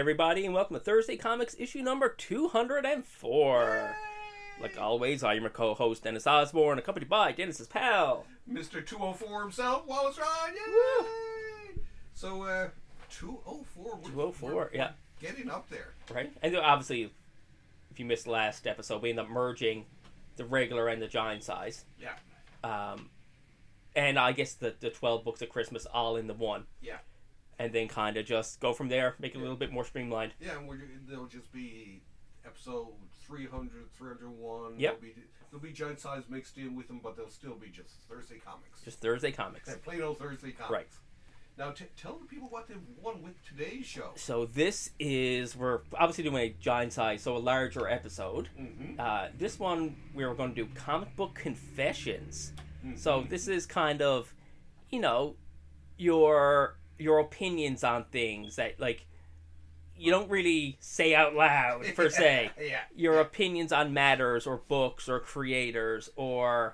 everybody, and welcome to Thursday Comics issue number 204. Yay! Like always, I am your co-host, Dennis Osborne, accompanied by Dennis's pal, Mr. 204 himself, Wallace Ryan. Yay! Woo! So, 204. 204, yeah. Getting up there. Right? And obviously, if you missed last episode, we ended up merging the regular and the giant size. Yeah. And I guess the 12 books of Christmas all in the one. Yeah. And then kind of just go from there, make it a little bit more streamlined. Yeah, and there'll just be episode 300, 301. Yep. There'll be giant size mixed in with them, but they'll still be just Thursday Comics. Just Thursday Comics. Yeah, plain old Thursday Comics. Right. Now, tell the people what they've won with today's show. So this is, we're obviously doing a giant size, so a larger episode. Mm-hmm. This one, we were going to do comic book confessions. Mm-hmm. So this is kind of, you know, your opinions on things that, like, you don't really say out loud, per se. Yeah. Your opinions on matters or books or creators or,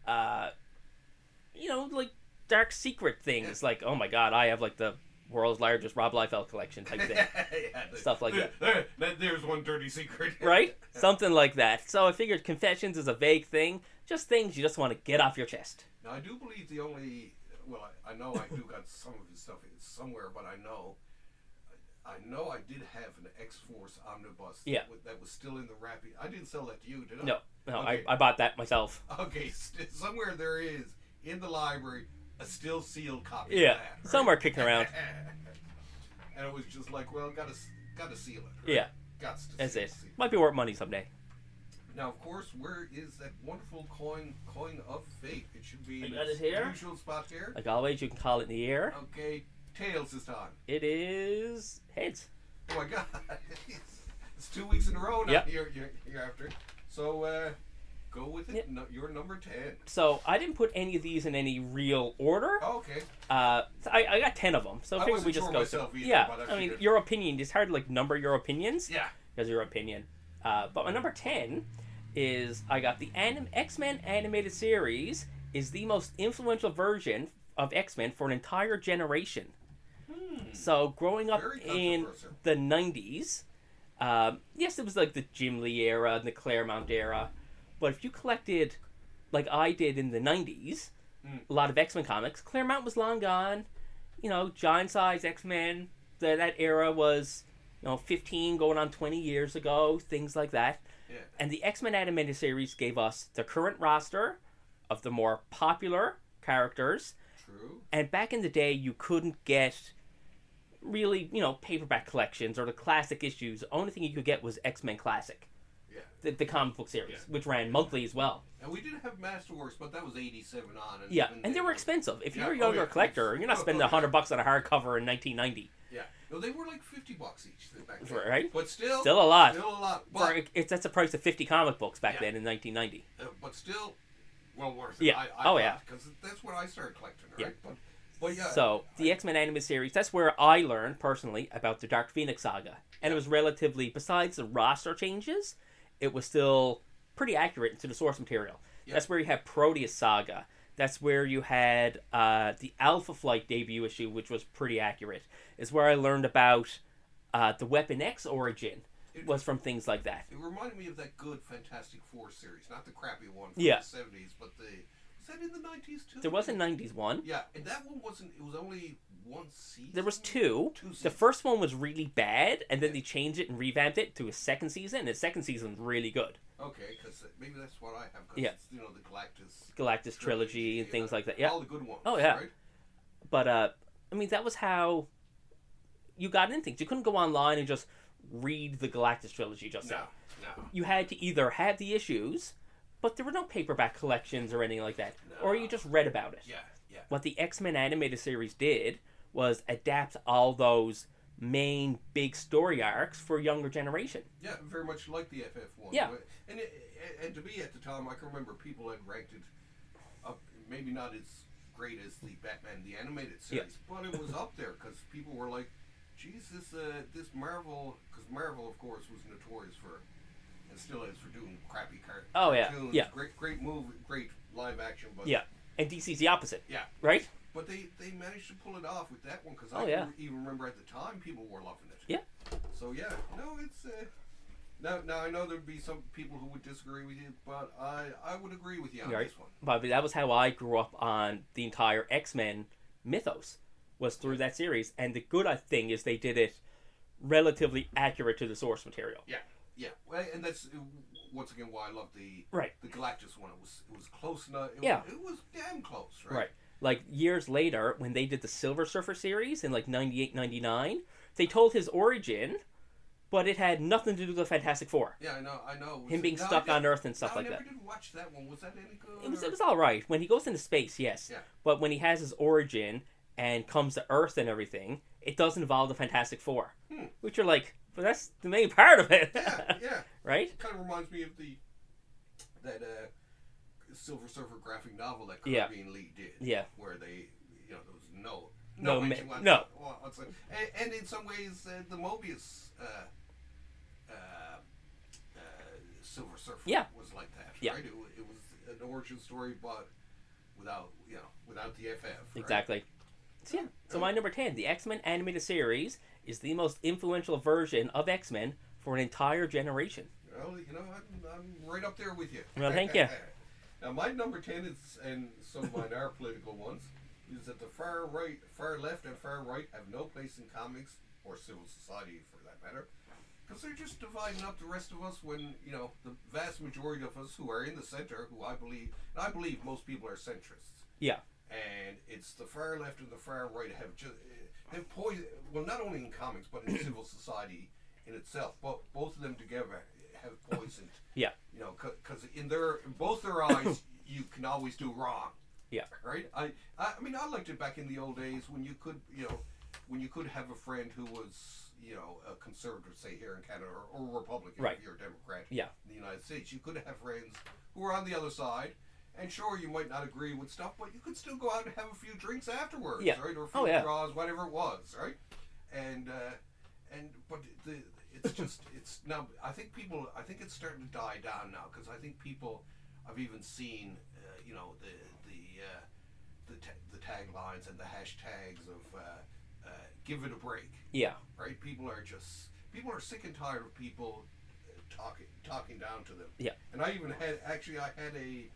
you know, like, dark secret things. Like, oh my god, I have, like, the world's largest Rob Liefeld collection type thing. Stuff like that. There's one dirty secret. Right? Something like that. So I figured confessions is a vague thing. Just things you just want to get off your chest. Now, I do believe the only... Well, I know I do got some of his stuff somewhere, but I know I did have an X-Force omnibus that was still in the wrapping. I didn't sell that to you, did I? No, okay. I bought that myself. Okay, somewhere there is, in the library, a still sealed copy Yeah, of that. Right? somewhere kicking around. And it was just like, well, gotta seal it. Right? Yeah. Got to That's seal it. seal Might be worth money someday. Now, of course, where is that wonderful coin of fate? It should be I in got its it here. usual spot here. Like always, you can call it in the air. Okay, tails this time. It is heads. Oh my god. It's 2 weeks in a row now. Yep. You're after. So, go with it. Yep. No, you're number 10. So I didn't put any of these in any real order. Oh, okay. So I got 10 of them. So I figured we just go myself through. either, Yeah, but I mean, your opinion. It's hard to, like, number your opinions. Yeah. Because your opinion. But my number 10 is I got the X-Men animated series is the most influential version of X-Men for an entire generation. So growing up Very in controversial. the 90s, yes, it was like the Jim Lee era and the Claremont era, but if you collected, like I did in the 90s, a lot of X-Men comics, Claremont was long gone. You know, giant size X-Men, that era was, you know, 15 going on 20 years ago, things like that. Yeah. And the X-Men animated series gave us the current roster of the more popular characters. True. And back in the day, you couldn't get really, you know, paperback collections or the classic issues. The only thing you could get was X-Men Classic. Yeah. The comic book series, Yeah. which ran monthly as well. And we did have Masterworks, but that was 87 on. And Yeah, even and they were expensive. If you're a Yeah. younger Oh, yeah. collector, you're not spending $100 on a hardcover in 1990. Yeah. No, they were like $50 each back then. Right? But still Still a lot. Still a lot. But, That's the price of 50 comic books back Yeah. then in 1990. but still, well worth it. Yeah. Oh, yeah. Because that's when I started collecting, right? Yeah. But yeah. So, the X-Men animated series, that's where I learned, personally, about the Dark Phoenix saga. And it was relatively, besides the roster changes, it was still pretty accurate to the source material. Yeah. That's where you had Proteus saga. That's where you had the Alpha Flight debut issue, which was pretty accurate. It's where I learned about the Weapon X origin, was from things like that. It reminded me of that good Fantastic Four series, not the crappy one from Yeah. the 70s, but was that in the 90s too? There was a 90s one. Yeah, and that one wasn't, it was only one season? There was two. Two seasons. The first one was really bad, and then they changed it and revamped it to a second season, and the second season was really good. Okay, because maybe that's what I have, because Yeah. it's, you know, the Galactus trilogy and things like that. Yeah. All the good ones. Oh, yeah. Right? But, I mean, that was how you got into things. You couldn't go online and just read the Galactus trilogy just No, now. no. You had to either have the issues, but there were no paperback collections or anything like that, No. or you just read about it. Yeah, yeah. What the X-Men animated series did was adapt all those main big story arcs for a younger generation. Yeah, very much like the FF one. Yeah. And to me at the time, I can remember people had ranked it up, maybe not as great as the Batman the animated series, but it was up there because people were like, "Geez, this Marvel," because Marvel, of course, was notorious for, and still is, for doing crappy cartoons. Oh, yeah, yeah. Great movie, great live action, but Yeah, and DC's the opposite. yeah. Right? But they managed to pull it off with that one because Oh, I yeah. even remember at the time people were loving it. Yeah. So yeah, no, it's now I know there'd be some people who would disagree with you, but I would agree with you on Right. this one. But that was how I grew up on the entire X-Men mythos, was through that series. And the good thing is they did it relatively accurate to the source material. Yeah, well, and that's once again why I love the Right. Galactus one. It was close enough. It was damn close, right? Right. Like years later, when they did the Silver Surfer series in like 98, 99, they told his origin, but it had nothing to do with the Fantastic Four. Yeah, I know. Him being stuck on Earth and stuff like that. I never did watch that one. Was that any good? It was all right. When he goes into space, yes. Yeah. But when he has his origin and comes to Earth and everything, it does involve the Fantastic Four. Which are like, but that's the main part of it. Yeah. Right? It kind of reminds me of that Silver Surfer graphic novel that Caribbean Lee did. Yeah. Where they, there was No. And in some ways, the Mobius Silver Surfer was like that. Yeah. Right? It was an origin story, but without the FF. Right? Exactly. So my number 10, the X-Men animated series, is the most influential version of X-Men for an entire generation. Well, I'm right up there with you. Well, thank you. Now, my number 10 is, and some of mine are political ones, is that the far right, far left, and far right have no place in comics or civil society, for that matter, because they're just dividing up the rest of us. When the vast majority of us who are in the center, who I believe most people are centrists. Yeah. And it's the far left and the far right have poison. Well, not only in comics, but in civil society in itself. But both of them together have poisoned. Yeah. Because in both their eyes, you can always do wrong. Yeah. Right. I mean, I liked it back in the old days when you could have a friend who was a conservative, say here in Canada, or a Republican, right. if you're a Democrat. Yeah. In the United States, you could have friends who were on the other side. And sure, you might not agree with stuff, but you could still go out and have a few drinks afterwards, right? Or a few draws, whatever it was, right? But it's now. I think it's starting to die down now, because I think people, I've even seen, the taglines and the hashtags of "give it a break." Yeah. Right. People are sick and tired of people talking down to them. Yeah. And I even had a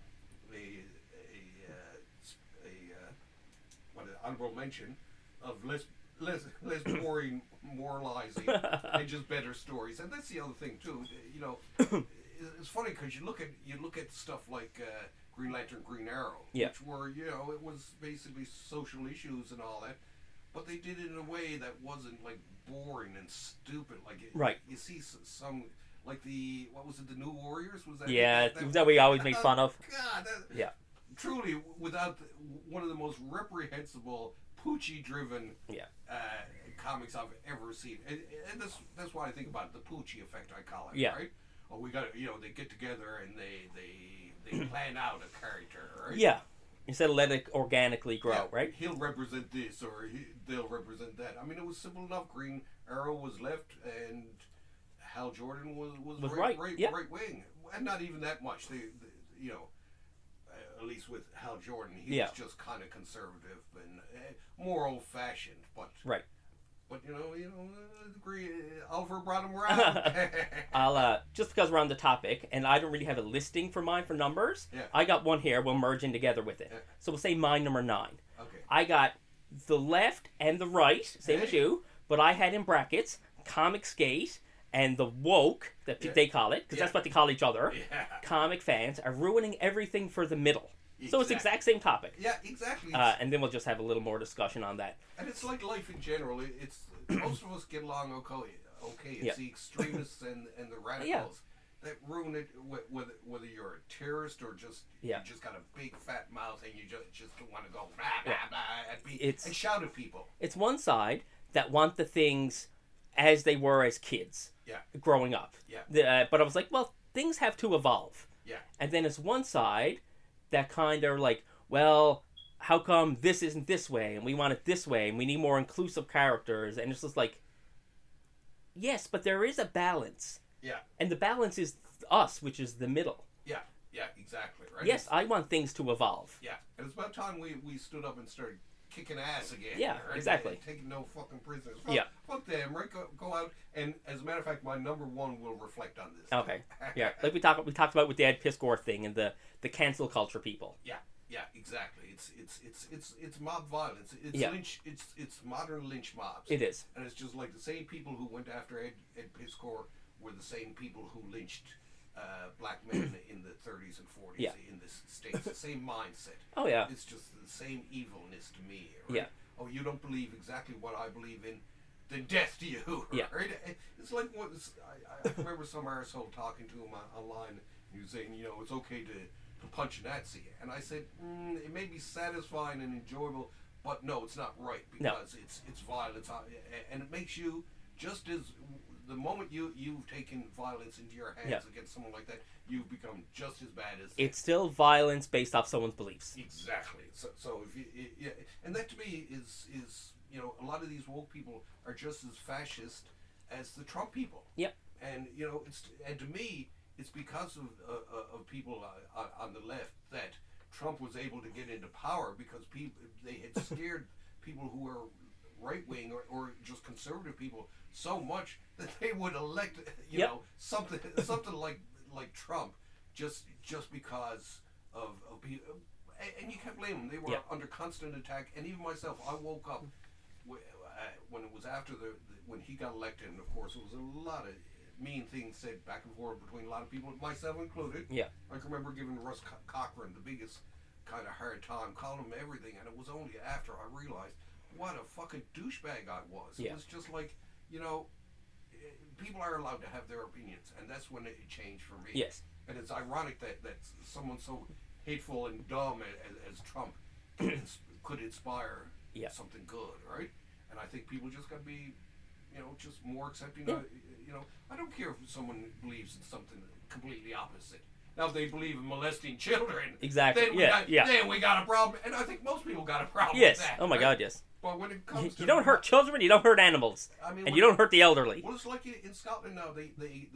honorable mention of less boring moralizing and just better stories. And that's the other thing too. It's funny because you look at stuff like Green Lantern, Green Arrow, which were it was basically social issues and all that, but they did it in a way that wasn't like boring and stupid. Like you see some. Like the New Warriors? Was that? Yeah, that we always make fun of. God, truly, without one of the most reprehensible, Poochie-driven comics I've ever seen, and that's why I think about it, the Poochie effect. I call it. Yeah. Right. Well, we got they get together and they plan out a character. Right. Yeah. Instead of let it organically grow, right? He'll represent this, or they'll represent that. I mean, it was simple enough. Green Arrow was left, and Hal Jordan was right wing, and not even that much. At least with Hal Jordan, he was just kind of conservative and more old fashioned. But right. But agree. Oliver brought him around. I'll just because we're on the topic, and I don't really have a listing for mine for numbers. Yeah. I got one here. We'll merge in together with it. Yeah. So we'll say mine number 9. Okay. I got the left and the right, same as you, but I had in brackets Comic Skate. And the woke, that they call it, because that's what they call each other, comic fans are ruining everything for the middle. Exactly. So it's the exact same topic. Yeah, exactly. And then we'll just have a little more discussion on that. And it's like life in general. It's most of us get along okay. It's the extremists and the radicals that ruin it, whether you're a terrorist or just you just got a big fat mouth and you just don't want to go blah, blah, blah, and shout at people. It's one side that want the things as they were as kids. Growing up. But I was like, well, things have to evolve. And then it's one side that kind of like, well, how come this isn't this way and we want it this way and we need more inclusive characters, and it's just like, yes, but there is a balance. And the balance is us, which is the middle. Yeah, exactly. Right. Yes, I want things to evolve. And it's about time we stood up and started kicking ass again. Yeah, right? exactly. And taking no fucking prisoners. Fuck them, right? Go out, and as a matter of fact, my number one will reflect on this. Okay. Yeah, like we talked about with the Ed Piskor thing and the cancel culture people. Yeah, exactly. It's mob violence. It's modern lynch mobs. It is. And it's just like the same people who went after Ed Piskor were the same people who lynched black men in the 30s and 40s in the States. The same mindset. Oh, yeah. It's just the same evilness to me. Right? Yeah. Oh, you don't believe exactly what I believe in, then death to you. Yeah. Right? It's like what I remember some arsehole talking to him online. He was saying, it's okay to punch a Nazi. And I said, it may be satisfying and enjoyable, but no, it's not right because it's violence. And it makes you just as... The moment you've taken violence into your hands against someone like that, you've become just as bad as them. It's still violence based off someone's beliefs. Exactly. So if you, and that to me is a lot of these woke people are just as fascist as the Trump people. Yep. And to me it's because of people on the left that Trump was able to get into power because they had scared people who were right wing or just conservative people so much that they would elect something like Trump just because of people, and you can't blame them. They were under constant attack, and even myself, I woke up when it was after when he got elected, and of course it was a lot of mean things said back and forth between a lot of people, myself included. Yeah, I can remember giving Russ Cochran the biggest kind of hard time, calling him everything, and it was only after I realized what a fucking douchebag I was. It was just like, people are allowed to have their opinions, and that's when it changed for me. Yes. And it's ironic that someone so hateful and dumb as Trump could inspire something good, right? And I think people just got to be, just more accepting. I don't care if someone believes in something completely opposite. Now, if they believe in molesting children, exactly. Then we got a problem. And I think most people got a problem with that. Oh my God, yes. But when it comes to... You don't hurt children, you don't hurt animals. And you don't hurt the elderly. Well, it's like in Scotland now, they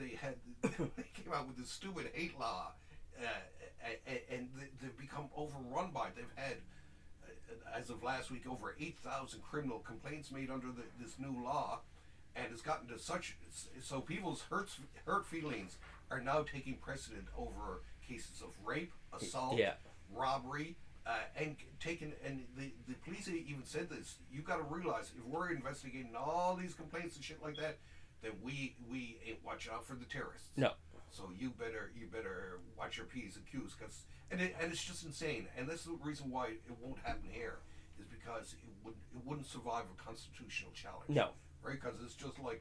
came out with this stupid hate law, and they've become overrun by it. They've had, as of last week, over 8,000 criminal complaints made under this new law, and it's gotten to such... So people's hurt feelings are now taking precedent over cases of rape, assault, robbery, and the police even said this. You've got to realize if we're investigating all these complaints and shit like that, then we ain't watching out for the terrorists. No. So you better watch your P's and Q's, and it's just insane. And that's the reason why it won't happen here, is because it wouldn't survive a constitutional challenge. No. Right? Because it's just like,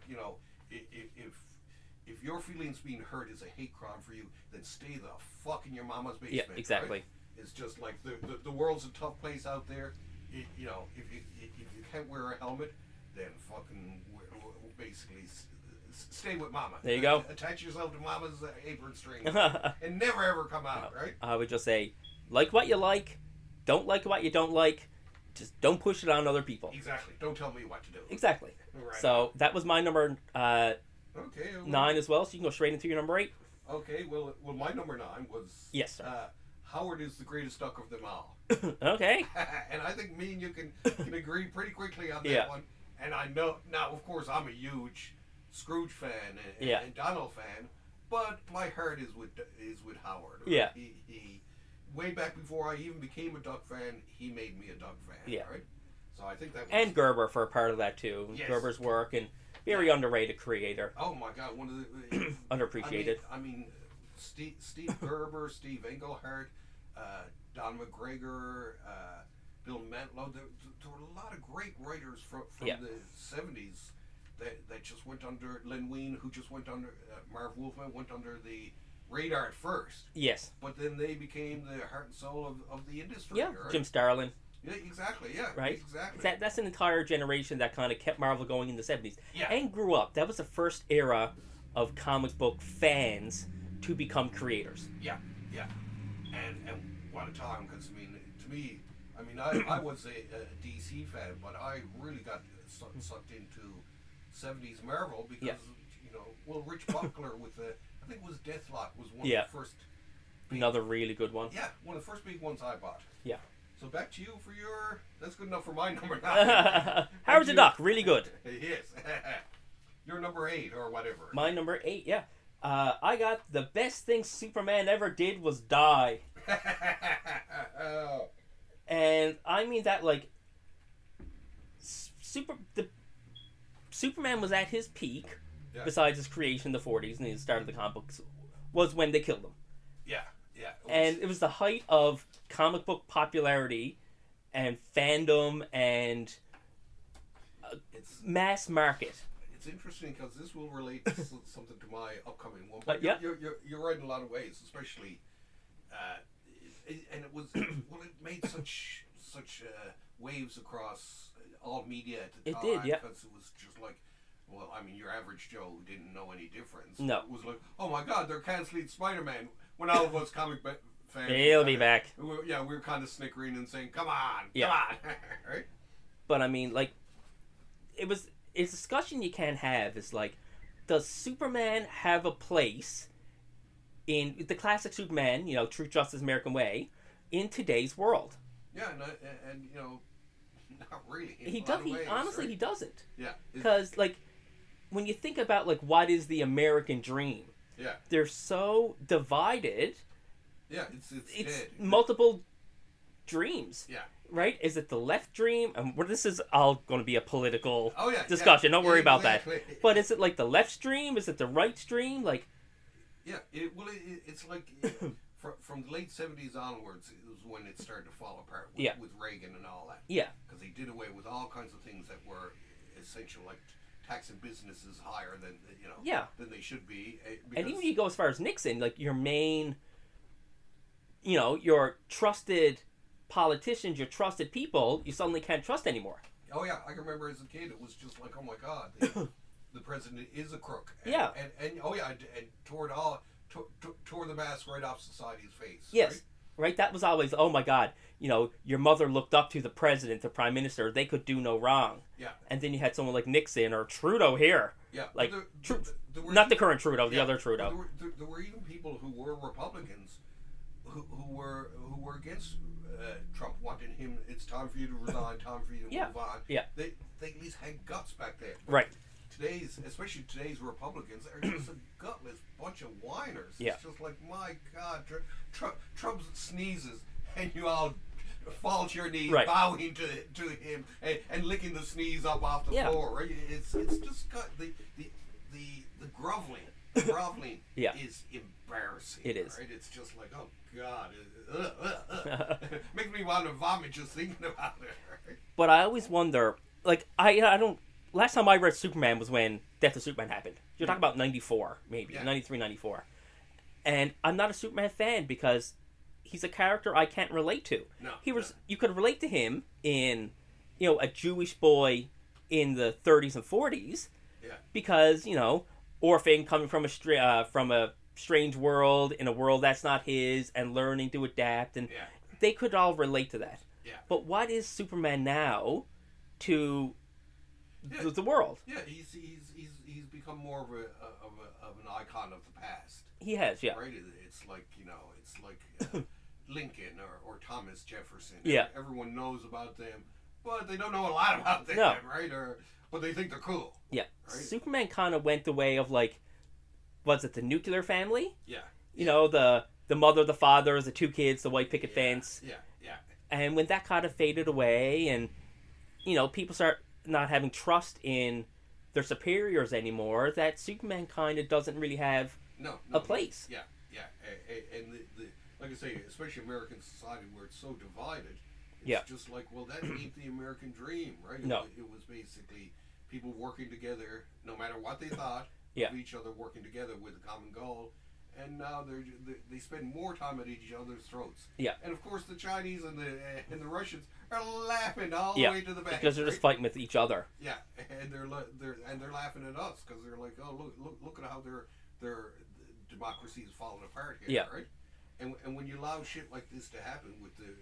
if your feelings being hurt is a hate crime for you, then stay the fuck in your mama's basement. Yeah, exactly. Right? It's just like the world's a tough place out there. If you can't wear a helmet, then fucking basically stay with mama. There you go. Attach yourself to mama's apron string and never ever come out. Right? I would just say, like what you like, don't like what you don't like. Just don't push it on other people. Exactly. Don't tell me what to do. Exactly. Right. So that was my number 9 as well. So you can go straight into your number 8. Okay. Well, my number 9 was yes, sir. Howard is the greatest duck of them all. Okay. And I think me and you can agree pretty quickly on that one. And I know now, of course, I'm a huge Scrooge fan and Donald fan, but my heart is with Howard. Right? Yeah. He way back before I even became a Duck fan, he made me a Duck fan. Yeah. Right. So I think that. And Gerber for a part of that too. Yes. Gerber's work and very underrated creator. Oh my God, one of the underappreciated. I mean, Steve Gerber, Steve Englehart, Don McGregor, Bill Mantlo. There were a lot of great writers from the 70s that just went under. Len Wein, who just went under. Marv Wolfman went under the radar at first. Yes. But then they became the heart and soul of the industry. Yeah. Right? Jim Starlin. Yeah, exactly. Yeah. Right. Exactly. That's an entire generation that kind of kept Marvel going in the 70s. Yeah. And grew up. That was the first era of comic book fans to become creators. Yeah. Yeah. And what a time, because to me, I was a DC fan, but I really got sucked into 70s Marvel because Rich Buckler with I think it was Deathlock was one of the first. Another really good one. Yeah, one of the first big ones I bought. Yeah. So back to you for your. That's good enough for my number 9. Howard the Duck, really good. Yes. Your number 8 or whatever. My number 8, yeah. I got the best thing Superman ever did was die. Oh. And I mean that, like, Superman was at his peak, besides his creation in the 40s and the start of the comic books, was when they killed him. Yeah. And it was the height of comic book popularity and fandom and It's mass market. It's interesting because this will relate to something to my upcoming one. Yeah. You're right in a lot of ways, especially, and it was well, it made such waves across all media at the time. It did, yeah. Because it was just like, well, I mean, your average Joe who didn't know any difference. No. It was like, oh my God, they're canceling Spider-Man. When all of us comic fans, He'll be back. we were kind of snickering and saying, come on, Yeah. come on, right? But I mean, like, it's a discussion you can't have. Is like, does Superman have a place in the classic Superman, Truth, Justice, American Way, in today's world? Yeah, and not really. He does. Honestly, he doesn't. Yeah. Because, like, when you think about, like, what is the American dream? Yeah. They're so divided. Yeah, it's dead. multiple dreams. Yeah. Right? Is it the left dream? This is all going to be a political discussion. Yeah, Don't worry about exactly. that. But is it like the left stream? Is it the right stream? Like, yeah, it's like from the late 70s onwards, it was when it started to fall apart with Reagan and all that. Yeah. Because they did away with all kinds of things that were essential, like taxing businesses higher than than they should be. And even if you go as far as Nixon, like your main, your trusted politicians, your trusted people, you suddenly can't trust anymore. Oh yeah, I can remember as a kid, it was just like, oh my God, the president is a crook. And, yeah. And tore the mask right off society's face. Yes. Right? That was always, oh my God, your mother looked up to the president, the prime minister. They could do no wrong. Yeah. And then you had someone like Nixon or Trudeau here. Yeah. Like, not the current Trudeau, the other Trudeau. There were even people who were Republicans who were against Trump, wanting him. It's time for you to resign. Time for you to move on. Yeah. They at least had guts back then. Right. Especially today's Republicans, are just a gutless bunch of whiners. Yeah. It's just like, my God, Trump sneezes and you all fall to your knees, bowing to him and licking the sneeze up off the floor. Right? It's just got the groveling. The groveling is embarrassing. It is. Right? It's just like, oh God, makes me want to vomit just thinking about it. Right? But I always wonder, like, I don't. Last time I read Superman was when Death of Superman happened. You're talking about 94, maybe 93, 94, and I'm not a Superman fan because he's a character I can't relate to. No, you could relate to him in, a Jewish boy in the 30s and 40s. Yeah. Because orphan coming from a strange world in a world that's not his and learning to adapt, and they could all relate to that. Yeah. But what is Superman now to the world? Yeah, he's become more of an icon of the past. He has, yeah. Right? It's like Lincoln or Thomas Jefferson. Yeah. Everyone knows about them, but they don't know a lot about them, right? But they think they're cool. Yeah. Right? Superman kind of went the way of, like, was it the nuclear family? Yeah. The mother, the father, the two kids, the white picket fence. Yeah. And when that kind of faded away and, people start not having trust in their superiors anymore, that Superman kind of doesn't really have a place. Yeah. And like I say, especially American society where it's so divided, it's just like, well, that ain't the American dream, right? No. It was basically people working together, no matter what they thought, of each other working together with a common goal. And now they spend more time at each other's throats. Yeah. And of course, the Chinese and the Russians are laughing all the way to the bank because they're just fighting with each other. Yeah, and they're laughing at us because they're like, oh look at how their democracy is falling apart here. Yeah. Right. And when you allow shit like this to happen with the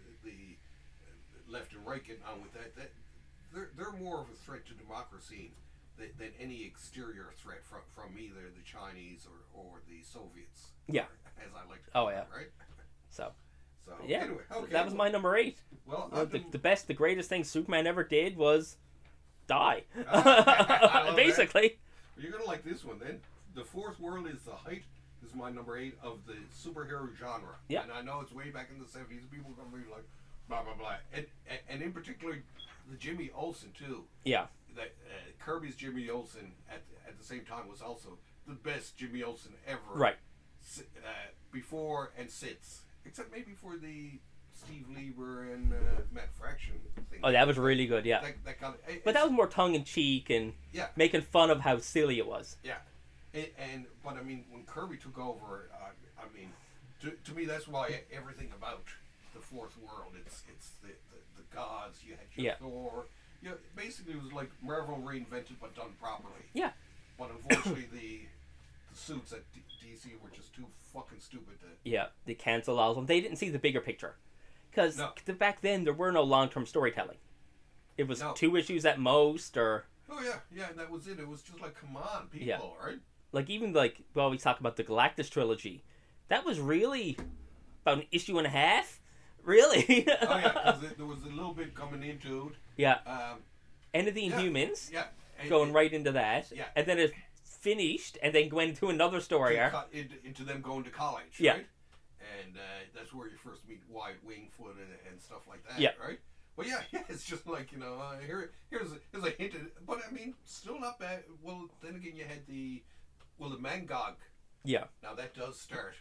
left and right getting on with that they're more of a threat to democracy than any exterior threat from either the Chinese or the Soviets. Yeah. As I like to call it, right? So yeah. Anyway, that was my number 8. Well, the greatest thing Superman ever did was die. I love Basically. that. You're gonna like this one then. The Fourth World is the height. This is my number 8 of the superhero genre. Yeah. And I know it's way back in the 70s. People are gonna be like, blah blah blah. And in particular, the Jimmy Olsen too. Yeah. That Kirby's Jimmy Olsen at the same time was also the best Jimmy Olsen ever. Right. Before and since, except maybe for the Steve Lieber and Matt Fraction thing. Oh, that was really good. Yeah. That kind of, but that was more tongue in cheek and yeah, making fun of how silly it was. Yeah. But I mean, when Kirby took over, I mean, to me that's why everything about the Fourth World, it's the gods. You had your Thor. Yeah, basically it was like Marvel reinvented but done properly. Yeah. But unfortunately, the suits at DC were just too fucking stupid to. Yeah, they canceled all of them. They didn't see the bigger picture, because back then there were no long-term storytelling. It was 2 issues at most, or. Oh yeah, and that was it. It was just like, come on, people, right? Like even like we always talk about the Galactus trilogy, that was really about an issue and a half. Really? Oh yeah, because there was a little bit coming into it. Yeah. End of the Inhumans. Yeah. Going right into that. Yeah. And then it finished, and then went into another story arc. Into them going to college. Yeah. Right? And that's where you first meet Wyatt Wingfoot and stuff like that. Yeah. Right. But yeah, it's just like, here's a hint of it. But I mean, still not bad. Well, then again, you had the Mangog. Yeah. Now that does start,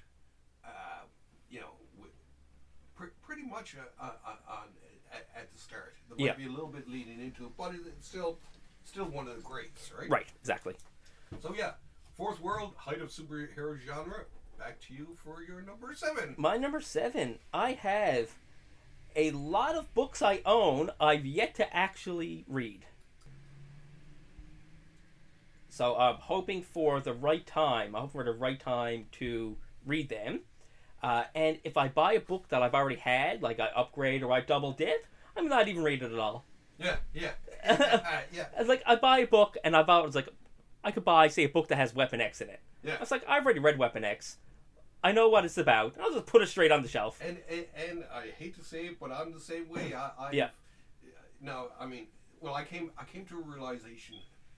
pretty much at the start. There might be a little bit leading into it, but it's still one of the greats, right? Right, exactly. So yeah, Fourth World, height of superhero genre. Back to you for your number 7. My number 7, I have a lot of books I own I've yet to actually read. So I'm hoping for the right time. I'm hoping for the right time to read them. And if I buy a book that I've already had, like I upgrade or I double dip, I'm not even read it at all. Yeah. It's like I buy a book and I was like, I could buy, say, a book that has Weapon X in it. Yeah. I was like, I've already read Weapon X. I know what it's about. I'll just put it straight on the shelf. And I hate to say it, but I'm the same way. Yeah. No, I mean, well, I came to a realization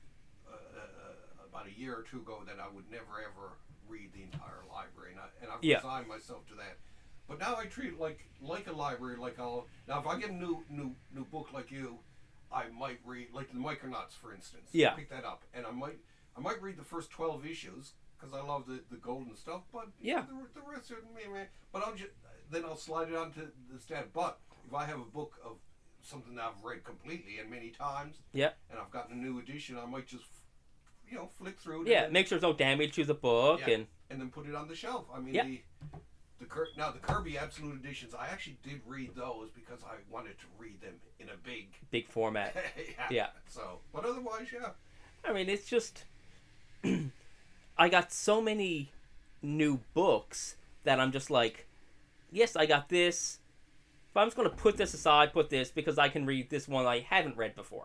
about a year or two ago that I would never ever read the entire library, and I've resigned myself to that. But now I treat it like a library. Now if I get a new book like you, I might read like the Micronauts, for instance. Yeah. Pick that up, and I might read the first 12 issues because I love the golden stuff. But yeah, the rest are meh. But I'll slide it onto the stand. But if I have a book of something that I've read completely and many times, and I've gotten a new edition, I might just flick through it. Yeah, make sure there's no damage to the book, and then put it on the shelf. I mean, the Kirby Absolute Editions, I actually did read those because I wanted to read them in a big format. Yeah. So, but otherwise, yeah. I mean, it's just I got so many new books that I'm just like, yes, I got this, but I'm just going to put this aside, put this, because I can read this one I haven't read before.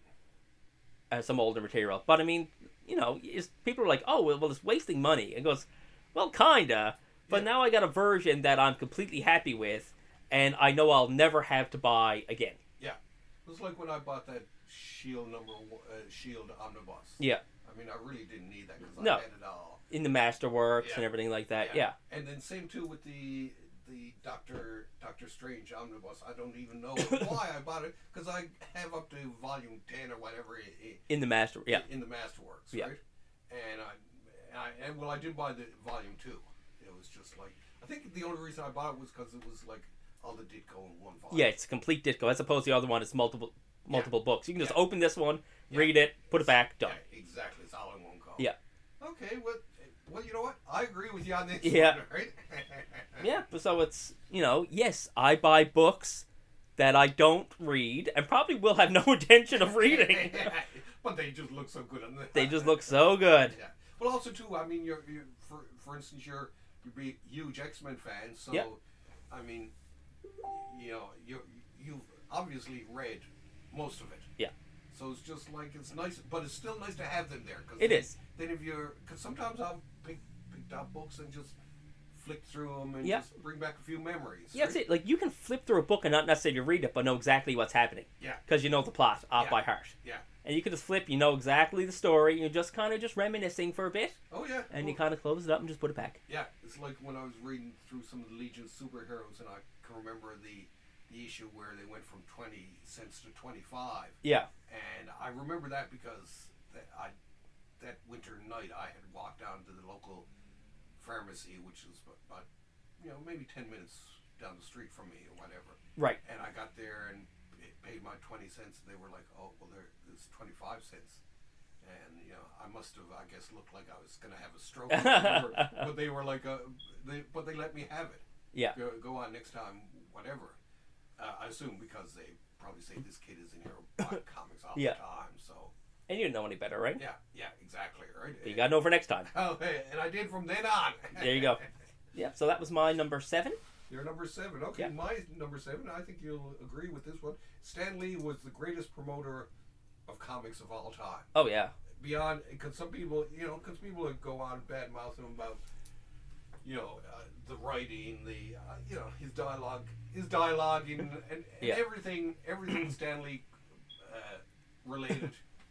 Some older material. But I mean, people are like, oh, well, it's wasting money. It goes, well, kinda. But now I got a version that I'm completely happy with, and I know I'll never have to buy again. Yeah. It was like when I bought that Shield Shield Omnibus. Yeah. I mean, I really didn't need that because I had it all. In the Masterworks and everything like that, yeah. And then same too with the Doctor Strange Omnibus. I don't even know why I bought it because I have up to volume 10 or whatever in the Masterworks, right? And I did buy the volume 2. It was just like, I think the only reason I bought it was because it was like all the Ditko in one volume. Yeah, it's a complete Ditko as opposed to the other one. It's multiple books. You can just open this one, read it, put it back, done. Yeah, exactly. It's all in one go. Yeah. Okay. Well, you know what? I agree with you on this. Yeah. One, right? Yeah. So it's yes, I buy books that I don't read and probably will have no intention of reading. But they just look so good on the. They just look so good. Yeah. Well, also too, I mean, you're for instance, you're a huge X-Men fan, so I mean, you've obviously read most of it. Yeah. So it's just like it's nice, but it's still nice to have them there. It is. Then because sometimes I've picked up books and just flick through them and Yeah. just bring back a few memories. Yeah, that's right? it. Like, you can flip through a book and not necessarily read it, but know exactly what's happening. Yeah. Because you know the plot off Yeah. by heart. Yeah. And you can just flip, you know exactly the story, you're just kind of just reminiscing for a bit, Oh yeah. and you Well, kind of close it up and just put it back. yeah. It's like when I was reading through some of the Legion superheroes, and I can remember the issue where they went from 20 cents to 25. Yeah. And I remember that because that winter night I had walked down to the local pharmacy, which was about maybe 10 minutes down the street from me or whatever. Right. And I got there and paid my 20 cents, and they were like, "Oh, well, there's 25 cents." And I must have, I guess, looked like I was going to have a stroke. But they were like, but they let me have it. Yeah. Go on next time, whatever. I assume because they probably say this kid is in here buying comics all Yeah. the time. So And you didn't know any better, right? yeah, exactly, right. But you got to know for next time. Oh, and I did from then on. There you go. Yeah, so that was my number 7. Your number 7. Okay, Yeah. my number 7. I think you'll agree with this one. Stan Lee was the greatest promoter of comics of all time. Oh, yeah. Beyond, because some people, would go on bad mouthing him about, the writing, his dialogue, and Yeah. everything Stan Lee related.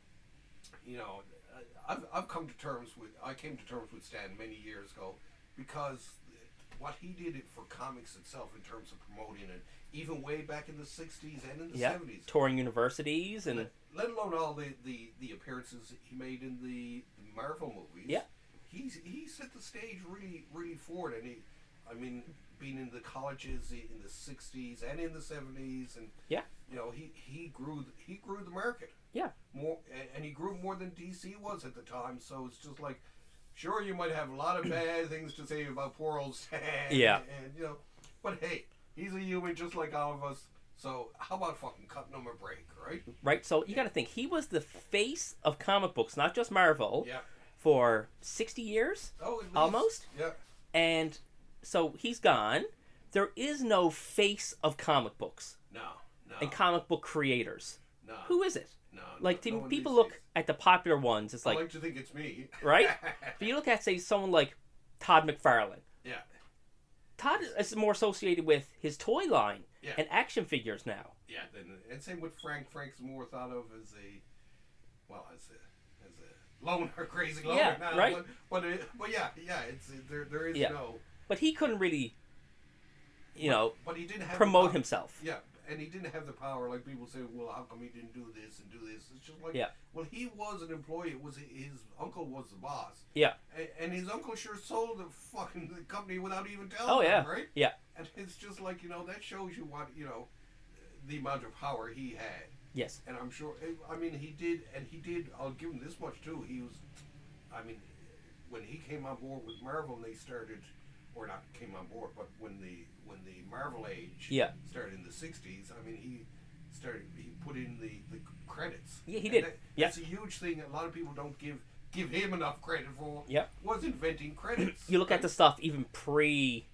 I came to terms with Stan many years ago because what he did it for comics itself in terms of promoting it, even way back in the 60s and in the 70s. Touring universities and... Let alone all the appearances he made in the Marvel movies. Yeah. He set the stage really, really for it. And being in the colleges in the 60s and in the 70s, and Yeah. he grew the market. Yeah. More, and he grew more than DC was at the time. So it's just like, sure, you might have a lot of bad things to say about poor old Stan. Yeah. And but hey, he's a human just like all of us. So how about fucking cutting him a break, right? Right, so you got to think, he was the face of comic books, not just Marvel, Yeah. for 60 years, Oh, at least. almost. Yeah. And so he's gone. There is no face of comic books No. and comic book creators. No. Who is it? No. Like, no one people these look days. at the popular ones, it's I like, like to think it's me. right? But you look at, say, someone like Todd McFarlane. Yeah. Todd is more associated with his toy line Yeah. and action figures now. Yeah. And same with Frank. Frank's more thought of as a loner, crazy loner Yeah, now. right. But yeah. It's there is Yeah. no. But he couldn't really, But he didn't have promote the power. himself. Yeah. And he didn't have the power like people say. Well, how come he didn't do this and do this? It's just like, Yeah. well, he was an employee. It was his uncle was the boss. Yeah. And his uncle sure sold the fucking company without even telling Oh, yeah. him, right? Yeah. And it's just like, that shows you what, the amount of power he had. Yes. And I'm sure, he did, I'll give him this much too. He was, when he came on board with Marvel and they started, or not came on board, but when the Marvel age Yeah. started in the 60s, he put in the credits. Yeah, he And did. Yeah. That's a huge thing. A lot of people don't give him enough credit for. Yep. Was inventing credits. You look at the stuff even pre,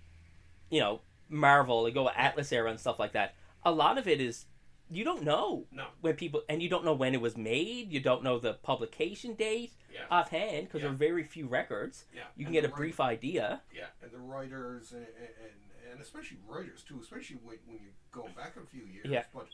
Marvel, they go Atlas era and stuff like that. A lot of it is, you don't know No. when people, and you don't know when it was made. You don't know the publication date Yeah. offhand because Yeah. there are very few records. Yeah. You can And get a the brief idea. Yeah, and the writers and especially writers too, especially when you're going back a few years. Yeah. But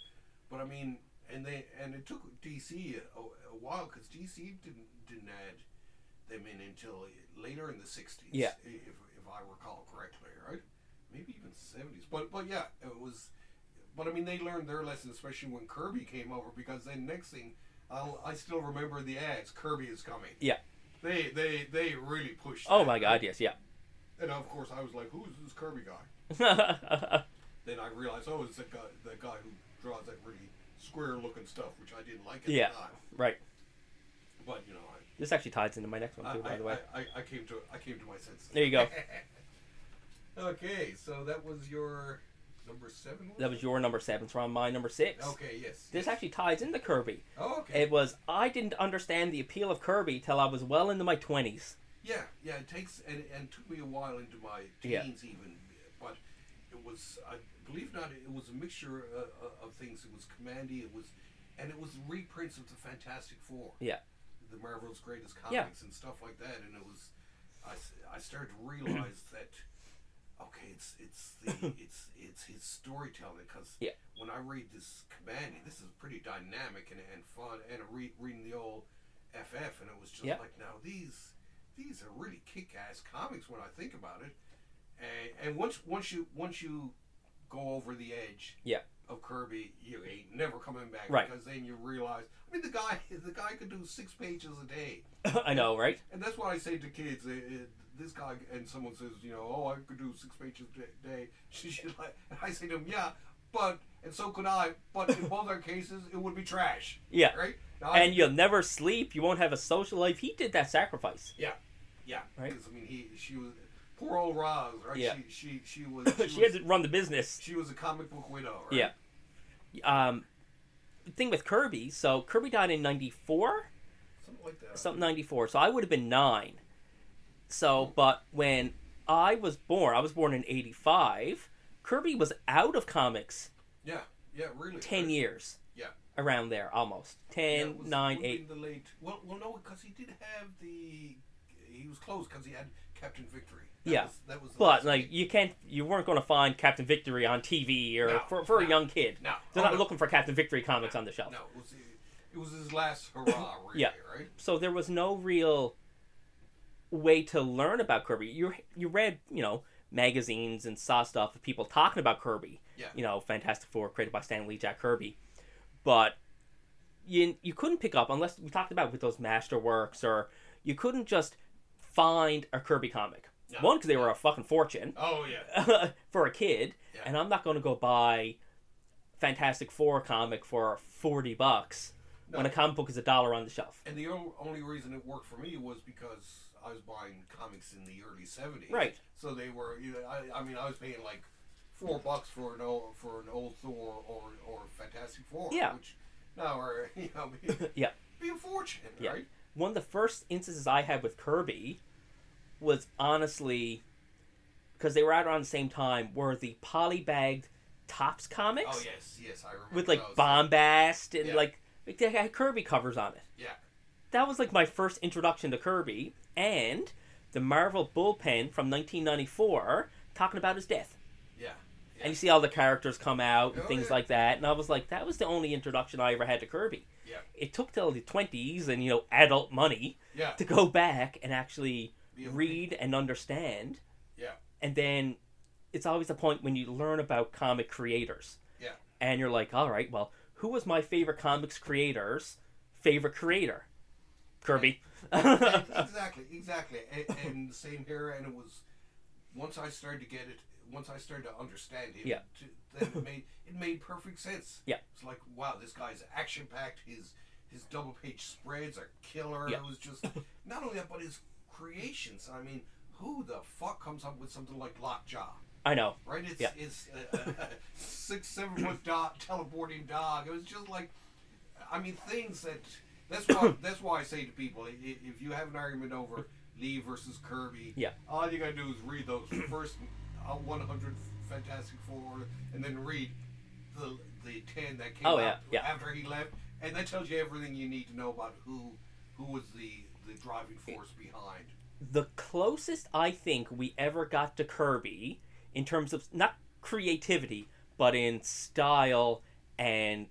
and it took DC a while because DC didn't add them in until later in the 60s. Yeah. If I recall correctly, right? Maybe even 70s. But yeah, it was. But they learned their lesson, especially when Kirby came over, because then next thing, I still remember the ads. Kirby is coming. Yeah. They really pushed. Oh that, my right? God, yes, yeah. And of course, I was like, "Who's this Kirby guy?" Then I realized, oh, it's the guy who draws that really square-looking stuff, which I didn't like at Yeah. the time. Right. But This actually ties into my next one too, by the way. I came to my senses. There you go. Okay, so that was your number 7. That was your number 7. So we're on my number 6. Okay. Yes. This actually ties into Kirby. Oh, okay. It was, I didn't understand the appeal of Kirby till I was well into my 20s. Yeah. It takes and took me a while into my Yeah. teens even, but it was, I believe it or not, it was a mixture of things. It was Commandy. It was reprints of the Fantastic Four. Yeah. The Marvel's Greatest Yeah. Comics and stuff like that, and it was. I started to realize that it's his storytelling, because Yeah. when I read this Command, this is pretty dynamic and fun, and reading the old FF, and it was just Yeah. like, now these are really kick-ass comics when I think about it, and once you go over the edge, Yeah. of Kirby, you ain't never coming back, Right. because then you realize, I mean, the guy could do 6 pages a day. I know, right? And that's what I say to kids. This guy, and someone says, oh, I could do 6 pages a day. And I say to them, yeah, and so could I, but in both our cases, it would be trash. Yeah. Right? Now, And you'll never sleep. You won't have a social life. He did that sacrifice. Yeah. Right. Because, I mean, she was, poor old Roz, right? Yeah. She was. She had to run the business. She was a comic book widow, right? Yeah. The thing with Kirby, so Kirby died in 94? Something like that. Something 94. So I would have been 9. So, but when I was born in 85, Kirby was out of comics Yeah, really. 10 right? years. Yeah. Around there, almost. 10, it was 9, would be 8. in the late. Well, no, because he did have he was close because he had Captain Victory. That was the But last like thing. you weren't going to find Captain Victory on TV or No, for a no, young kid. No, They're not looking for Captain Victory comics on the shelf. No, it was his last hurrah, really, Yeah. right? So there was no real way to learn about Kirby. You read, magazines and saw stuff of people talking about Kirby. Yeah. Fantastic Four created by Stan Lee, Jack Kirby. But you couldn't pick up, unless we talked about with those Masterworks, or you couldn't just find a Kirby comic. No. One, because they were a fucking fortune. Oh yeah. For a kid. Yeah. And I'm not going to go buy Fantastic Four comic for $40 when a comic book is $1 on the shelf. And the only reason it worked for me was because I was buying comics in the early '70s. Right. So they were, I mean, I was paying like $4 for an old Thor or Fantastic Four. Yeah. Which now are Yeah. be a fortune, Yeah. right? One of the first instances I had with Kirby was honestly, because they were out around the same time, were the polybagged Topps comics. Oh yes, I remember. With like those. Bombast and Yeah. like they had Kirby covers on it. Yeah. That was like my first introduction to Kirby, and the Marvel bullpen from 1994 talking about his death. Yeah. And you see all the characters come out and Oh, things yeah. like that, and I was like, that was the only introduction I ever had to Kirby. Yeah. It took till the 20s and adult money Yeah. to go back and actually Be able to- read and understand. Yeah. And then it's always a point when you learn about comic creators. Yeah. And you're like, all right, well, who was my favorite comics creator's favorite creator? Kirby. Exactly. And the same here, and it was once I started to get it, once I started to understand it, Yeah. then it made perfect sense. Yeah. It's like, wow, this guy's action packed. His double page spreads are killer. Yeah. It was just not only that, but his creations. I mean, who the fuck comes up with something like Lockjaw? I know. Right? It's Yeah. it's a 6-7 foot dog, teleporting dog. It was just like, I mean, things that. That's why I say to people, if you have an argument over Lee versus Kirby, Yeah. all you gotta do is read those first 100 Fantastic Four, and then read the 10 that came out after he left, and that tells you everything you need to know about who was the driving force behind. The closest I think we ever got to Kirby, in terms of not creativity, but in style and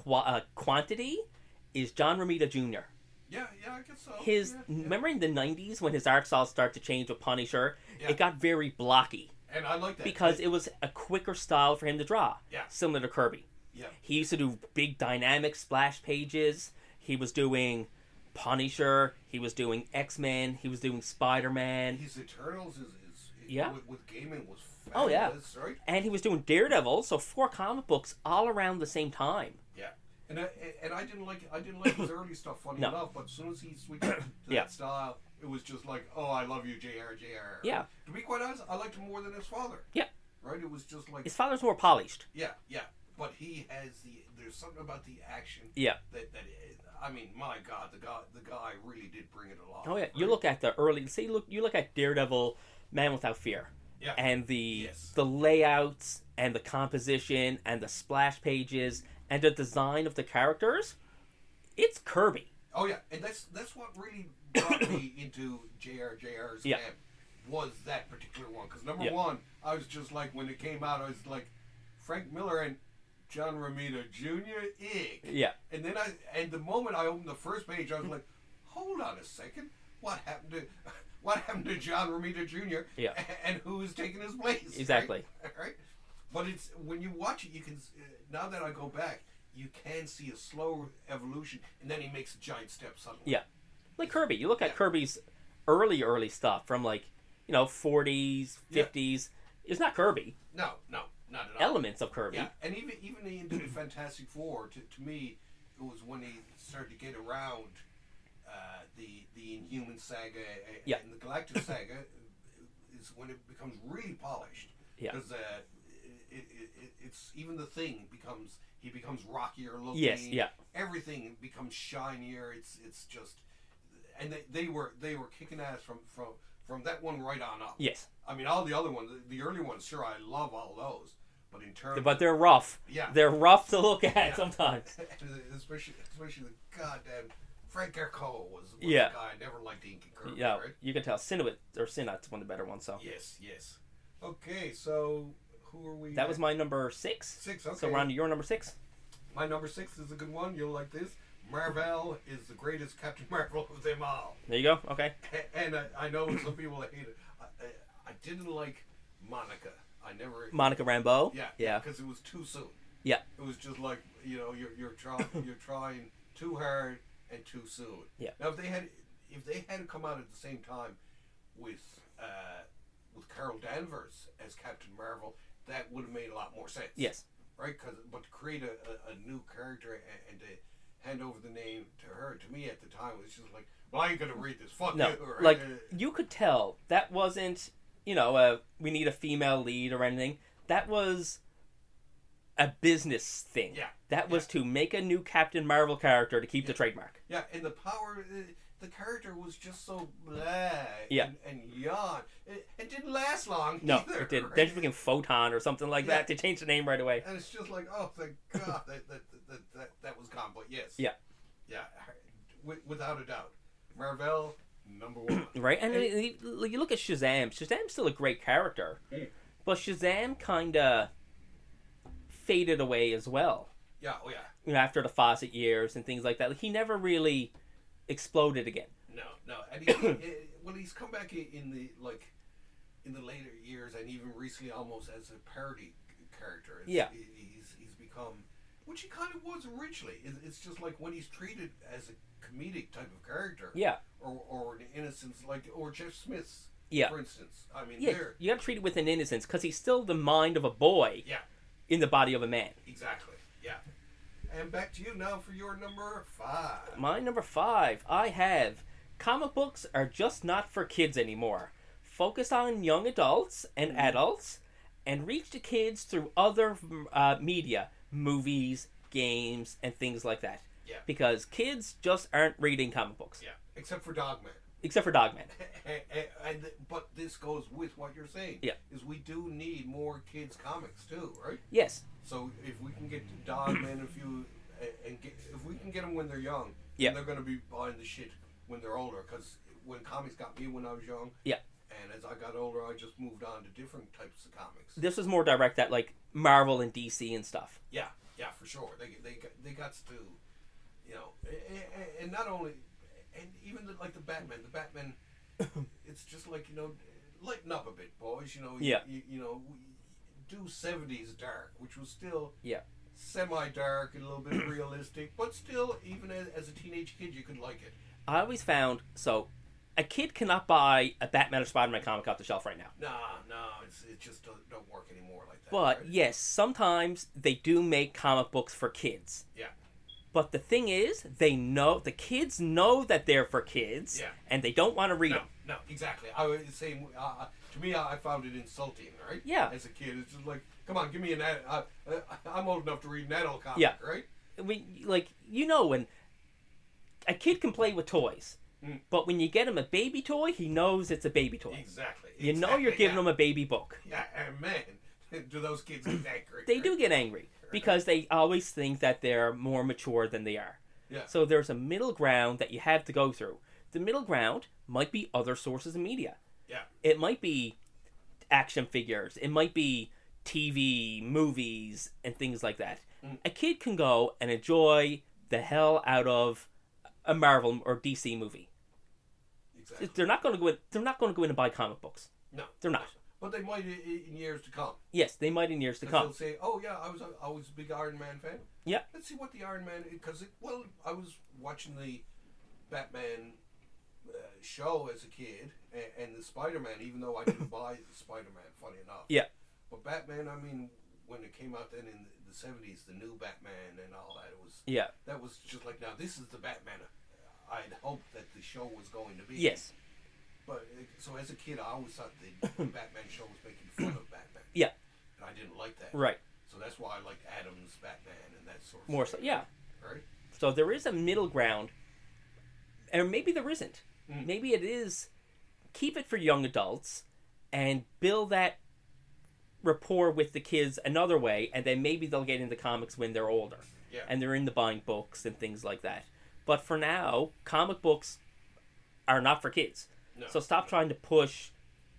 quantity, is John Romita Jr. Yeah, I guess so. Remember in the 90s when his art style started to change with Punisher? Yeah. It got very blocky. And I like that. Because it was a quicker style for him to draw. Yeah. Similar to Kirby. Yeah. He used to do big dynamic splash pages. He was doing Punisher. He was doing X-Men. He was doing Spider-Man. His Eternals with Gaiman was fabulous, Oh, yeah. right? And he was doing Daredevil, so 4 comic books all around the same time. Yeah. And I didn't like his early stuff, funny No. enough, but as soon as he switched to that style, it was just like, oh, I love you, JR. Yeah. To be quite honest, I liked him more than his father. Yeah. Right? It was just like... His father's more polished. Yeah. But he has there's something about the action Yeah. that I mean, my God, the guy really did bring it alive. Oh, yeah. Right? You look at the early... you look at Daredevil, Man Without Fear. Yeah. And the layouts and the composition and the splash pages and the design of the characters, it's Kirby. Oh yeah, and that's what really brought me into JR's Yeah. camp. was that particular one. Because number Yeah. one, I was just like, when it came out, I was like, Frank Miller and John Romita Jr. Ick. Yeah. And then and the moment I opened the first page, I was like, hold on a second, what happened to John Romita Jr. Yeah. And who is taking his place? Exactly. Right? But it's when you watch it, you can. Now that I go back, you can see a slow evolution, and then he makes a giant step suddenly. Yeah. Like Kirby. You look at Yeah. Kirby's early stuff from 40s, 50s. It's not Kirby. No, not at all. Elements of Kirby. Yeah, and even into the Fantastic Four, to me, it was when he started to get around the Inhuman saga Yeah. and the Galactus saga is when it becomes really polished. Yeah. Because it's even the Thing becomes rockier looking. Yes, yeah. Everything becomes shinier. It's just, and they were kicking ass from that one right on up. Yes. I mean, all the other ones, the early ones, sure, I love all those. But in terms, But they're rough. Yeah. They're rough to look at Yeah. sometimes. especially the goddamn Frank Garco was Yeah. the guy I never liked inking Kirby, Yeah, right? you can tell Sinat's one of the better ones. So Yes. Okay, so who are we? that was my number 6. 6. Okay. So we're on to your number 6. My number 6 is a good one. You'll like this. Marvel is the greatest Captain Marvel of them all. There you go. Okay. And I know some people hate it. I didn't like Monica. I never. Monica Rambeau. Yeah. Yeah. Because it was too soon. Yeah. It was just like, you're trying too hard and too soon. Yeah. Now if they had come out at the same time with Carol Danvers as Captain Marvel, that would have made a lot more sense. Yes. Right? But to create a new character and to hand over the name to her, to me at the time, it was just like, well, I ain't gonna read this. Fuck No. you. Right? Like you could tell that wasn't we need a female lead or anything. That was a business thing. Yeah. That was to make a new Captain Marvel character to keep the trademark. Yeah, and the power, the character was just so blah Yeah. and yawn. It didn't last long. No, either, it didn't. right? They just became Photon or something like Yeah. that to change the name right away. And it's just like, oh, thank God that was gone. But yes. Yeah. Yeah, without a doubt. Marvel, number 1. Right? And you look at Shazam. Shazam's still a great character. But Shazam kind of faded away as well. Yeah, oh yeah. After the Fawcett years and things like that. He never really exploded again. No. And he's come back in the later years and even recently almost as a parody character. Yeah. He's become, which he kind of was originally. It's just like when he's treated as a comedic type of character. Yeah. Or an innocence, or Jeff Smith's, Yeah. for instance. I mean, Yeah, they're... you got to treat it with an innocence because he's still the mind of a boy Yeah, in the body of a man. exactly. Yeah. And back to you now for your number 5. My number 5, I have comic books are just not for kids anymore. Focus on young adults and adults and reach the kids through other media, movies, games, and things like that. Yeah. Because kids just aren't reading comic books. Yeah. Except for Dogman. Except for Dogman. But this goes with what you're saying. Yeah. Is we do need more kids comics too, right? Yes. So if we can get Dogman, if we can get them when they're young, Yeah. they're going to be buying the shit when they're older. Because when comics got me when I was young, Yeah. and as I got older, I just moved on to different types of comics. This was more direct at like Marvel and DC and stuff. Yeah, for sure. They got to, and not only, and even the Batman. The Batman, it's just like, lighten up a bit, boys. Yeah. Do 70s dark, which was still Yeah. semi-dark and a little bit realistic, but still, even as a teenage kid, you could like it. I always found a kid cannot buy a Batman or Spider-Man comic off the shelf right now. No, it just don't work anymore like that. But right? yes, sometimes they do make comic books for kids. Yeah. But the thing is, the kids know that they're for kids, Yeah. and they don't want to read them. No, exactly. I was saying, to me, I found it insulting, right? Yeah. As a kid, it's just like, come on, give me I'm old enough to read an adult comic, Yeah. right? When a kid can play with toys, but when you get him a baby toy, he knows it's a baby toy. Exactly. You know you're giving him a baby book. Yeah, and man, do those kids get angry? They do get angry because they always think that they're more mature than they are. Yeah. So there's a middle ground that you have to go through. The middle ground might be other sources of media. Yeah. It might be action figures. It might be TV, movies, and things like that. A kid can go and enjoy the hell out of a Marvel or DC movie. Exactly. They're not going to go in. They're not going to go in and buy comic books. No, they're not. But they might in years to come. Yes, they might in years to come. They'll say, "Oh yeah, I was a big Iron Man fan." Yeah. Let's see what the Iron Man because I was watching the Batman show as a kid and the Spider-Man, even though I didn't buy the Spider-Man. Funny enough. Yeah. But Batman, I mean, when it came out then in the 70s, the new Batman and all that, that was just like, now this is the Batman I'd hoped that the show was going to be. Yes. But so as a kid, I always thought the Batman show was making fun of Batman. Yeah. And I didn't like that. Right. So that's why I liked Adam's Batman and that sort of More stuff. so, yeah. Right? So there is a middle ground, or maybe there isn't. Maybe it is keep it for young adults and build that rapport with the kids another way, and then maybe they'll get into comics when they're older. Yeah. And they're into buying books and things like that. But for now, comic books are not for kids. No. So stop trying to push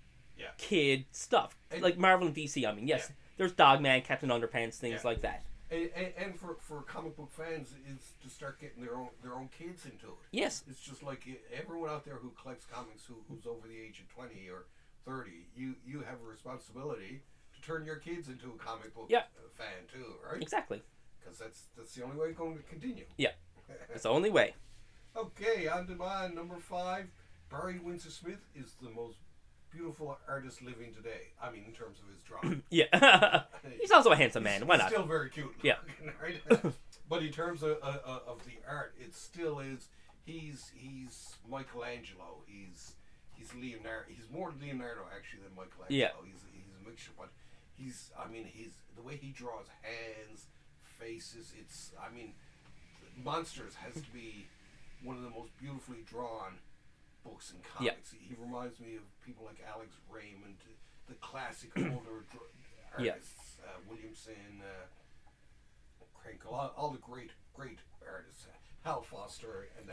kid stuff. Like Marvel and DC, I mean, yes, there's Dogman, Captain Underpants, things like that. And for comic book fans is to start getting their own kids into it. Yes. It's just like everyone out there who collects comics who's over the age of 20 or 30, you have a responsibility to turn your kids into a comic book fan too, right? Exactly. Because that's the only way it's going to continue. Yeah. It's the only way. Okay, on to my number 5. Barry Windsor Smith is the most beautiful artist living today. I mean, in terms of his drawing. Yeah. He's also a handsome man. Why not? He's still very cute. Yeah. Right? But in terms of the art, it still is. He's Michelangelo. He's Leonardo. He's more Leonardo actually than Michelangelo. Yeah. He's a mixture, but he's the way he draws hands, faces. It's Monsters has to be one of the most beautifully drawn books in comics. He reminds me of people like Alex Raymond, the classic older artists, Williamson, Krenkel, all the great artists, Hal Foster, and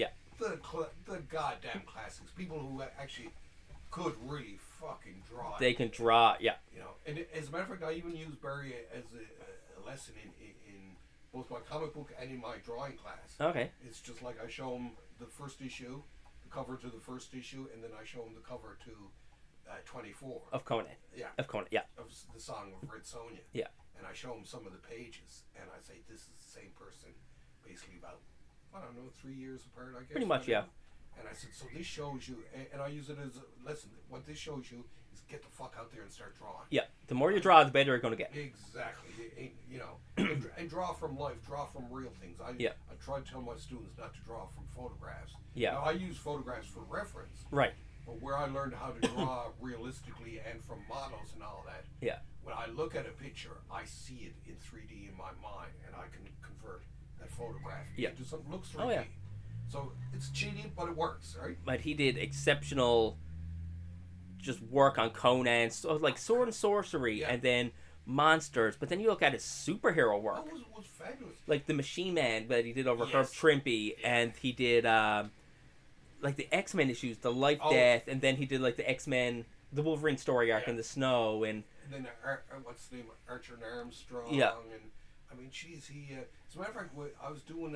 the goddamn classics. People who actually could really fucking draw. They can draw, You know, and as a matter of fact, I even use Barry as a lesson in both my comic book and in my drawing class. Okay. It's just like I show them the first issue, the cover to the first issue, and then I show them the cover to 24. Of Conan. Yeah. Of Conan, yeah. Of the Song of Red Sonja. Yeah. And I show them some of the pages, and I say, this is the same person, basically about, I don't know, 3 years apart, I guess. Pretty much, yeah. And I said, so this shows you, and I use it as a lesson, what this shows you is get the fuck out there and start drawing. Yeah. The more you draw, the better you're going to get. Exactly. You know, and draw from life, draw from real things. I try to tell my students not to draw from photographs. Yeah. Now, I use photographs for reference. Right. But where I learned how to draw realistically and from models and all that, when I look at a picture, I see it in 3D in my mind, and I can convert that photograph into something that looks 3D. Oh, yeah. So it's cheating, but it works, right? But he did exceptional just work on Conan, so like Sword and Sorcery, and then Monsters. But then you look at his superhero work. Oh, it was fabulous. Like the Machine Man that he did over Herb Trimpe, and he did like the X-Men issues, the Life, Death, and then he did like the X-Men, the Wolverine story arc in the snow, and then what's the name, Archer Armstrong, and I mean, geez, he. As a matter of fact, I was doing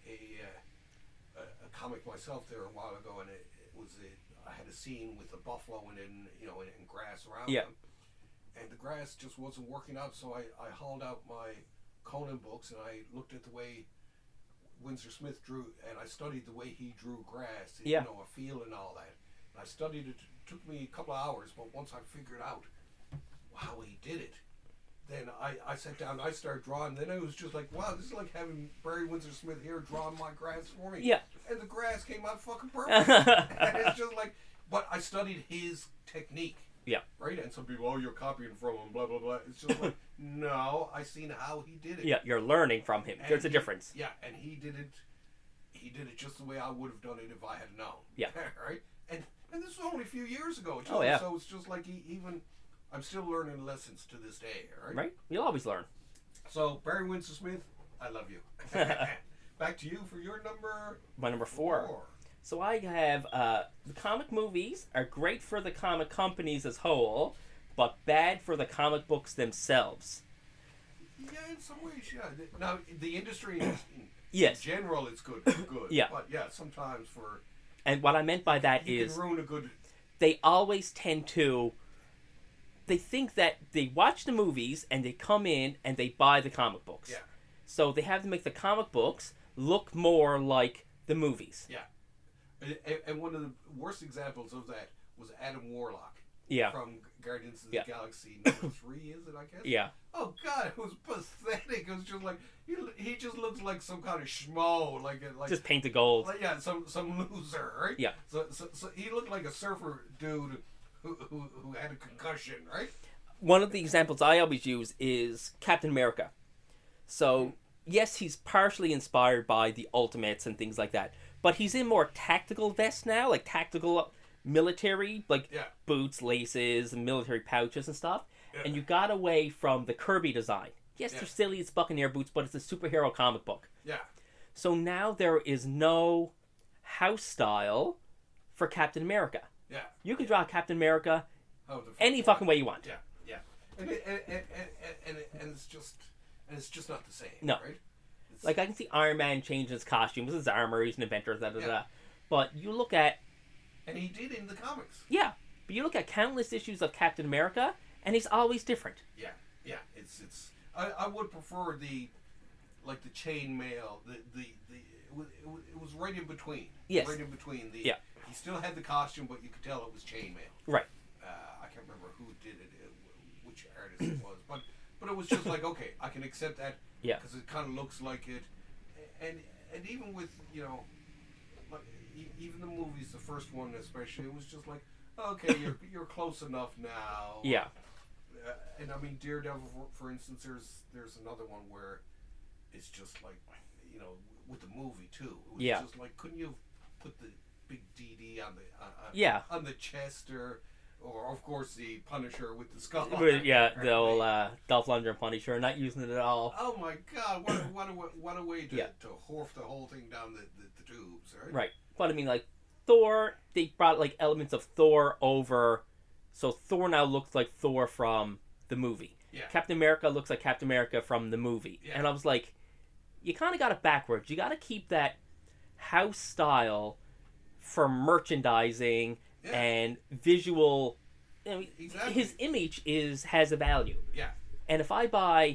a comic myself there a while ago, and it was I had a scene with a buffalo and and grass around them, and the grass just wasn't working out, so I hauled out my Conan books and I looked at the way Windsor Smith drew, and I studied the way he drew grass, a feel and all that. And I studied it. It took me a couple of hours, but once I figured out how he did it, then I sat down and I started drawing. Then it was just like, wow, this is like having Barry Windsor Smith here drawing my grass for me. Yeah. And the grass came out fucking perfect. And it's just like, but I studied his technique. Yeah. Right? And some people, oh, you're copying from him, blah, blah, blah. It's just like, no, I seen how he did it. Yeah, you're learning from him. There's a difference. Yeah, and he did it just the way I would have done it if I had known. Yeah. Right? And this was only a few years ago. Too, So it's just like I'm still learning lessons to this day, right? Right? You'll always learn. So, Barry Windsor Smith, I love you. Back to you for your number... My number 4. So I have the comic movies are great for the comic companies as whole, but bad for the comic books themselves. Yeah, in some ways, yeah. Now, the industry in Yes. general is good. Good. Yeah. But yeah, sometimes for And what I meant by that you is can ruin a good. they always tend to. They think that they watch the movies and they come in and they buy the comic books. Yeah. So they have to make the comic books look more like the movies. Yeah. And one of the worst examples of that was Adam Warlock. Yeah. From Guardians of the Yeah. Galaxy number 3, is it, I guess? Yeah. Oh, God, it was pathetic. It was just like, he just looks like some kind of schmo. Like Just painted gold. Like, yeah, some loser, right? Yeah. So he looked like a surfer dude who had a concussion, right? One of the examples I always use is Captain America. So, yes, he's partially inspired by the Ultimates and things like that. But he's in more tactical vests now, like tactical military, like Yeah. boots, laces, and military pouches and stuff. Yeah. And you got away from the Kirby design. Yes, Yeah. they're silly as Buccaneer boots, but it's a superhero comic book. Yeah. So now there is no house style for Captain America. Yeah. You can draw Captain America Oh, the any fucking way you want. Yeah. Yeah. And it's just not the same. No. Right? It's, Like, I can see Iron Man changing his costumes, his armor, he's an inventor, Yeah. But you look at, and he did in the comics. yeah, but you look at countless issues of Captain America, and he's always different. Yeah. Yeah. It's. I would prefer the chainmail. It was right in between. Yes. Right in between the. Yeah. He still had the costume, but you could tell it was chainmail. Right. I can't remember who did it, which artist it was, but it was just like, okay, I can accept that. Yeah. Because it kind of looks like it, and even with like even the movies, the first one especially, it was just like, okay, you're close enough now. Yeah. And I mean, Daredevil, for instance, there's another one where it's just like, with the movie too. It was Yeah. just like, couldn't you put the big DD on the Yeah. on the chest or of course the Punisher with the skull? Yeah, the old Dolph Lundgren Punisher, not using it at all. Oh my God! What a way to Yeah. to horf the whole thing down the tubes, right? Right. But I mean, like, Thor, they brought, like, elements of Thor over. So Thor now looks like Thor from the movie. Yeah. Captain America looks like Captain America from the movie. Yeah. And I was like, you kind of got it backwards. You got to keep that house style for merchandising Yeah. and visual. Exactly. His image has a value. Yeah. And if I buy,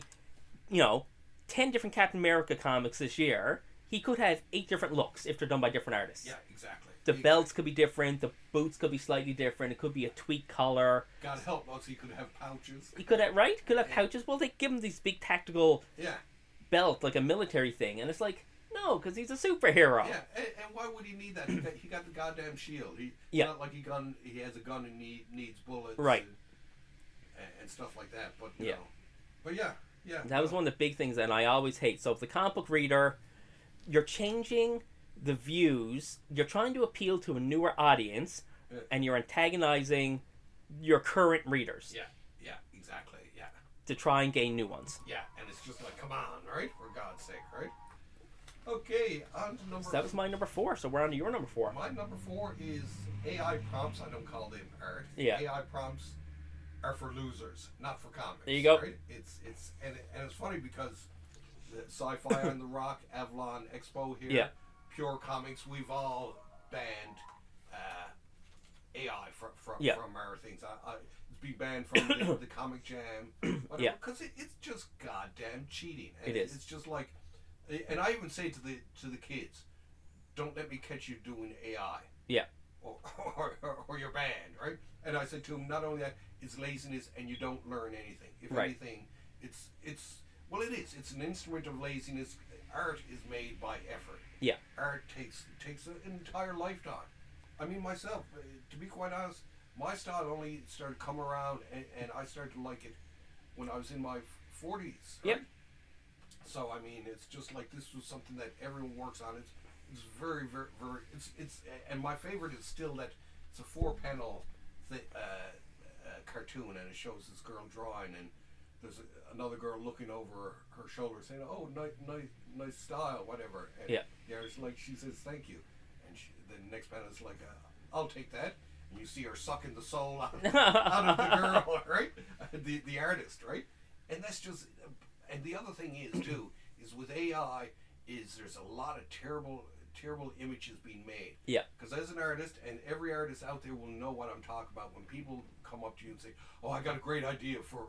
10 different Captain America comics this year, he could have 8 different looks if they're done by different artists. Yeah. Exactly. The belts could be different. The boots could be slightly different. It could be a tweaked color. God help us, he could have pouches. He could have, right? Could have pouches. Well, they give him these big tactical Yeah. belt, like a military thing. And it's like, no, because he's a superhero. Yeah. And why would he need that? He got the goddamn shield. It's Yeah. not like he has a gun and needs bullets. Right. And stuff like that. But Yeah. But yeah. Yeah. That was one of the big things that I always hate. So if the comic book reader, you're changing the views, you're trying to appeal to a newer audience, Yeah. and you're antagonizing your current readers Yeah. Yeah. Exactly. Yeah. to try and gain new ones. Yeah. And it's just like, come on, right? For God's sake, right? Okay, on to number. So that was my number 4. So we're on to your number 4. My number 4 is AI prompts. I don't call them art. Yeah. AI prompts are for losers, not for comics. There you go. Right? It's it's funny because the Sci-Fi on the Rock, Avalon Expo here, Yeah. Pure Comics, we've all banned AI from Yeah. our things. It's being banned from the Comic Jam. Yeah. Because it's just goddamn cheating. And It is. It's just like, and I even say to the kids, don't let me catch you doing AI. Yeah. Or you're banned, right? And I said to him, not only that, it's laziness and you don't learn anything. If Right. anything, it's well, it is. It's an instrument of laziness. Art is made by effort. Yeah. Art takes an entire lifetime. I mean, myself, to be quite honest, my style only started to come around, and I started to like it when I was in my 40s. Right? Yep. So I mean, it's just like this was something that everyone works on. It's very, very, very. It's and my favorite is still that it's a 4-panel cartoon, and it shows this girl drawing, and there's another girl looking over her shoulder saying, "Oh, nice style, whatever." And Yeah. it's like she says, "Thank you," and the next panel is like, I'll take that. And you see her sucking the soul out of the girl, right? The artist, right? And that's just, and the other thing is too, is with AI, is there's a lot of terrible images being made. Yeah. Because as an artist, and every artist out there will know what I'm talking about, when people come up to you and say, oh, I got a great idea for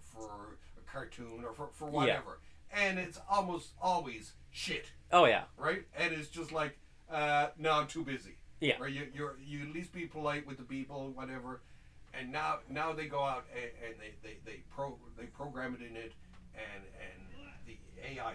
a cartoon or for whatever. Yeah. And it's almost always shit. Oh, yeah. Right? And it's just like, no, I'm too busy. Yeah. Right? You at least be polite with the people, whatever. And now they go out and they program it in it, and the AI,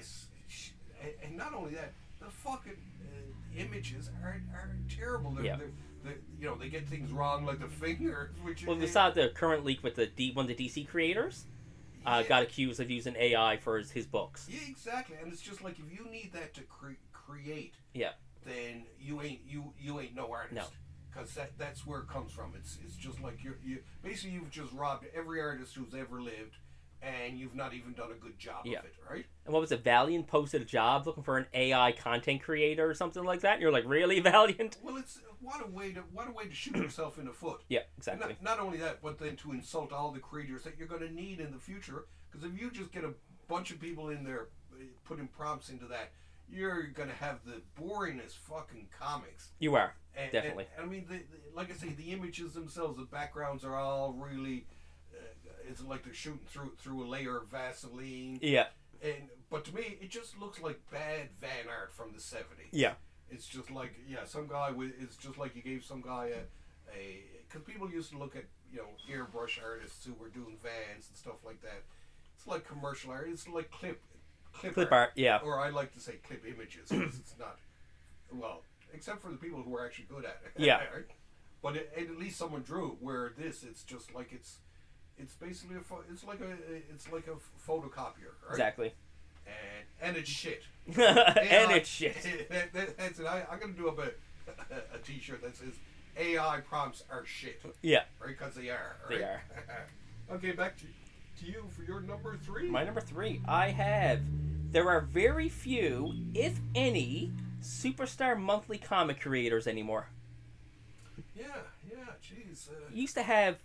and not only that, the fucking images are terrible. They're, they get things wrong, like the finger. Well, we saw the current leak with one of the DC creators got accused of using AI for his books. Yeah, exactly. And it's just like, if you need that to create, then you ain't no artist. No. Because that's where it comes from. It's just like you've just robbed every artist who's ever lived, and you've not even done a good job of it, right? And what was it? Valiant posted a job looking for an AI content creator or something like that. And you're like, really, Valiant? Well, it's what a way to shoot yourself in the foot. Yeah, exactly. Not only that, but then to insult all the creators that you're going to need in the future. Because if you just get a bunch of people in there putting prompts into that, you're going to have the boringest fucking comics. You are. Definitely. And I mean, like I say, the images themselves, the backgrounds are all really. It's like they're shooting through a layer of Vaseline. Yeah. But to me, it just looks like bad van art from the 70s. Yeah. It's just like, some guy it's just like you gave some guy because people used to look at airbrush artists who were doing vans and stuff like that. It's like commercial art. It's like clip art. Yeah. Or I like to say clip images, because it's not, well, except for the people who are actually good at it. Yeah. Right? But at least someone drew it. Where it's just like it's basically it's like a photocopier, right? Exactly. And it's shit. And it's shit. That's it. I'm gonna do up a T-shirt that says AI prompts are shit. Yeah. Right, because they are. Right? They are. Okay, back to you for your number 3. My number 3, there are very few, if any, Superstar monthly comic creators anymore. Yeah, jeez. You used to have,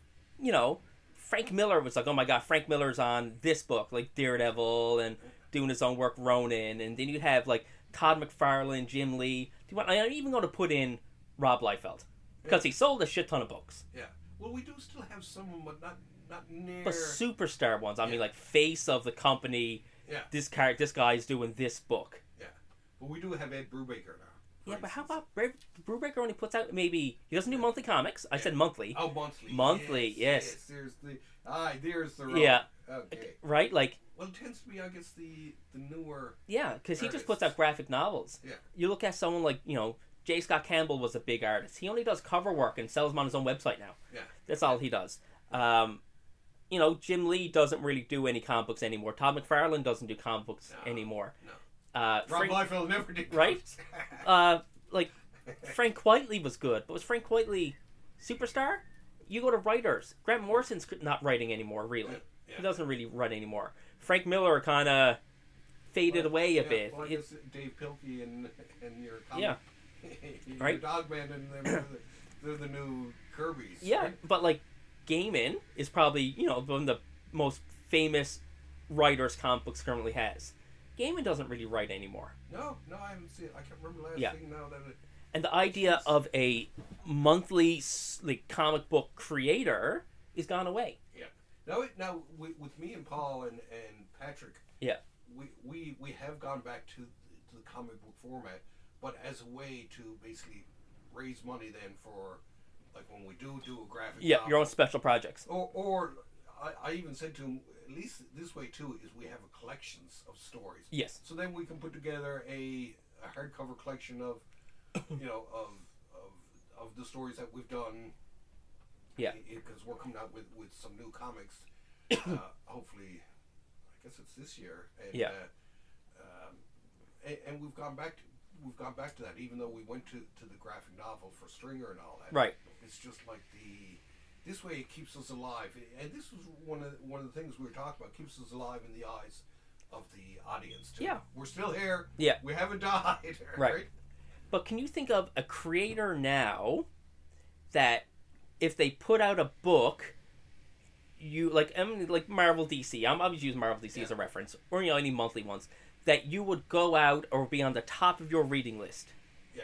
Frank Miller was like, oh my god, Frank Miller's on this book, like Daredevil, and doing his own work, Ronin, and then you'd have, like, Todd McFarlane, Jim Lee. I'm even going to put in Rob Liefeld, because he sold a shit ton of books. Yeah. Well, we do still have some, but not near. But Superstar ones, I mean, like, face of the company, this guy's doing this book. Yeah. But we do have Ed Brubaker now. Yeah, but how about Brubaker only puts out he doesn't do monthly comics. I said monthly. Oh, monthly. Monthly, yes. There's the road. Yeah. Okay. Right, like. Well, it tends to be, I guess, the newer. Yeah, because he just puts out graphic novels. Yeah. You look at someone like J. Scott Campbell was a big artist. He only does cover work and sells them on his own website now. Yeah. That's all he does. Jim Lee doesn't really do any comic books anymore. Todd McFarlane doesn't do comic books anymore. No. Rob Liefeld never did. Right? Frank Whiteley was good, but was Frank Whiteley Superstar? You go to writers. Grant Morrison's not writing anymore, really. Yeah. He doesn't really write anymore. Frank Miller kind of faded away a bit. Well, I guess Dave Pilkey and your comic, your right? Dogman and they're the new Kirby's. Yeah, right? but like Gaiman is probably one of the most famous writers comic books currently has. Gaiman doesn't really write anymore. No, I haven't seen it. I can't remember last thing now that it. And the idea of a monthly comic book creator is gone away. Yeah. Now with me and Paul and Patrick. Yeah. We have gone back to the comic book format, but as a way to basically raise money then for like when we do a graphic. Yeah, novel, your own special projects. Or I even said to him, at least this way too, is we have a collections of stories. Yes. So then we can put together a hardcover collection of of the stories that we've done. Yeah. Because we're coming out with some new comics. Hopefully, I guess it's this year. And, yeah. And we've gone back to that, even though we went to the graphic novel for Stringer and all that. Right. It's just like this way it keeps us alive, and this was one of the things we were talking about. Keeps us alive in the eyes of the audience too. Yeah. We're still here. Yeah. We haven't died. Right. But can you think of a creator now that if they put out a book, you like Marvel DC. I'm just using Marvel DC as a reference, or any monthly ones that you would go out or be on the top of your reading list. Yeah.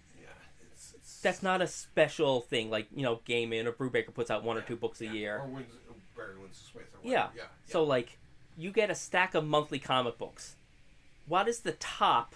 That's not a special thing like Gaiman or Brubaker puts out one or two books a year. Or Barry Windsor Smith. Or whatever. Yeah. So like you get a stack of monthly comic books. What is the top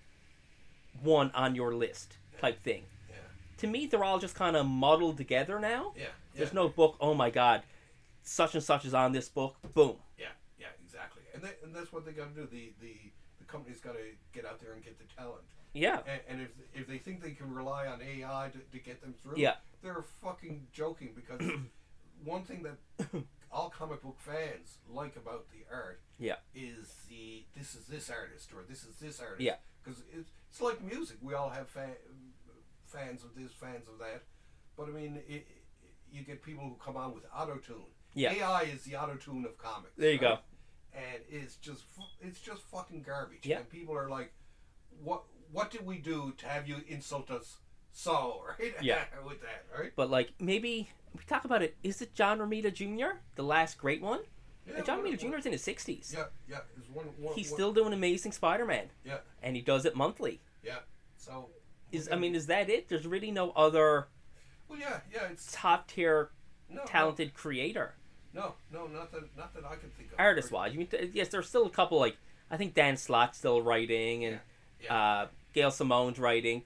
one on your list type thing? Yeah. To me, they're all just kind of muddled together now. Yeah. There's no book. Oh my God, such and such is on this book. Boom. Yeah, exactly. And that's what they got to do. The company's got to get out there and get the talent. Yeah. And if they think they can rely on AI to get them through, they're fucking joking, because one thing that all comic book fans like about the art is this is this artist or this is this artist. Yeah. Because it's like music. We all have fans of this, fans of that. But I mean, you get people who come on with auto-tune. Yeah. AI is the auto-tune of comics. There you go. And it's just fucking garbage. Yeah. And people are like, what did we do to have you insult us so, right? Yeah. With that, right? But like maybe we talk about it. Is it John Romita Jr. the last great one? Yeah, John Romita Jr. is in his 60s. Yeah. He's still doing Amazing Spider-Man. Yeah. And he does it monthly. Yeah. So. Is that it? There's really no other. Well, yeah. It's top tier, talented creator. No, not that I can think of. Artist wise, yes, there's still a couple like I think Dan Slott's still writing and Gail Simone's writing.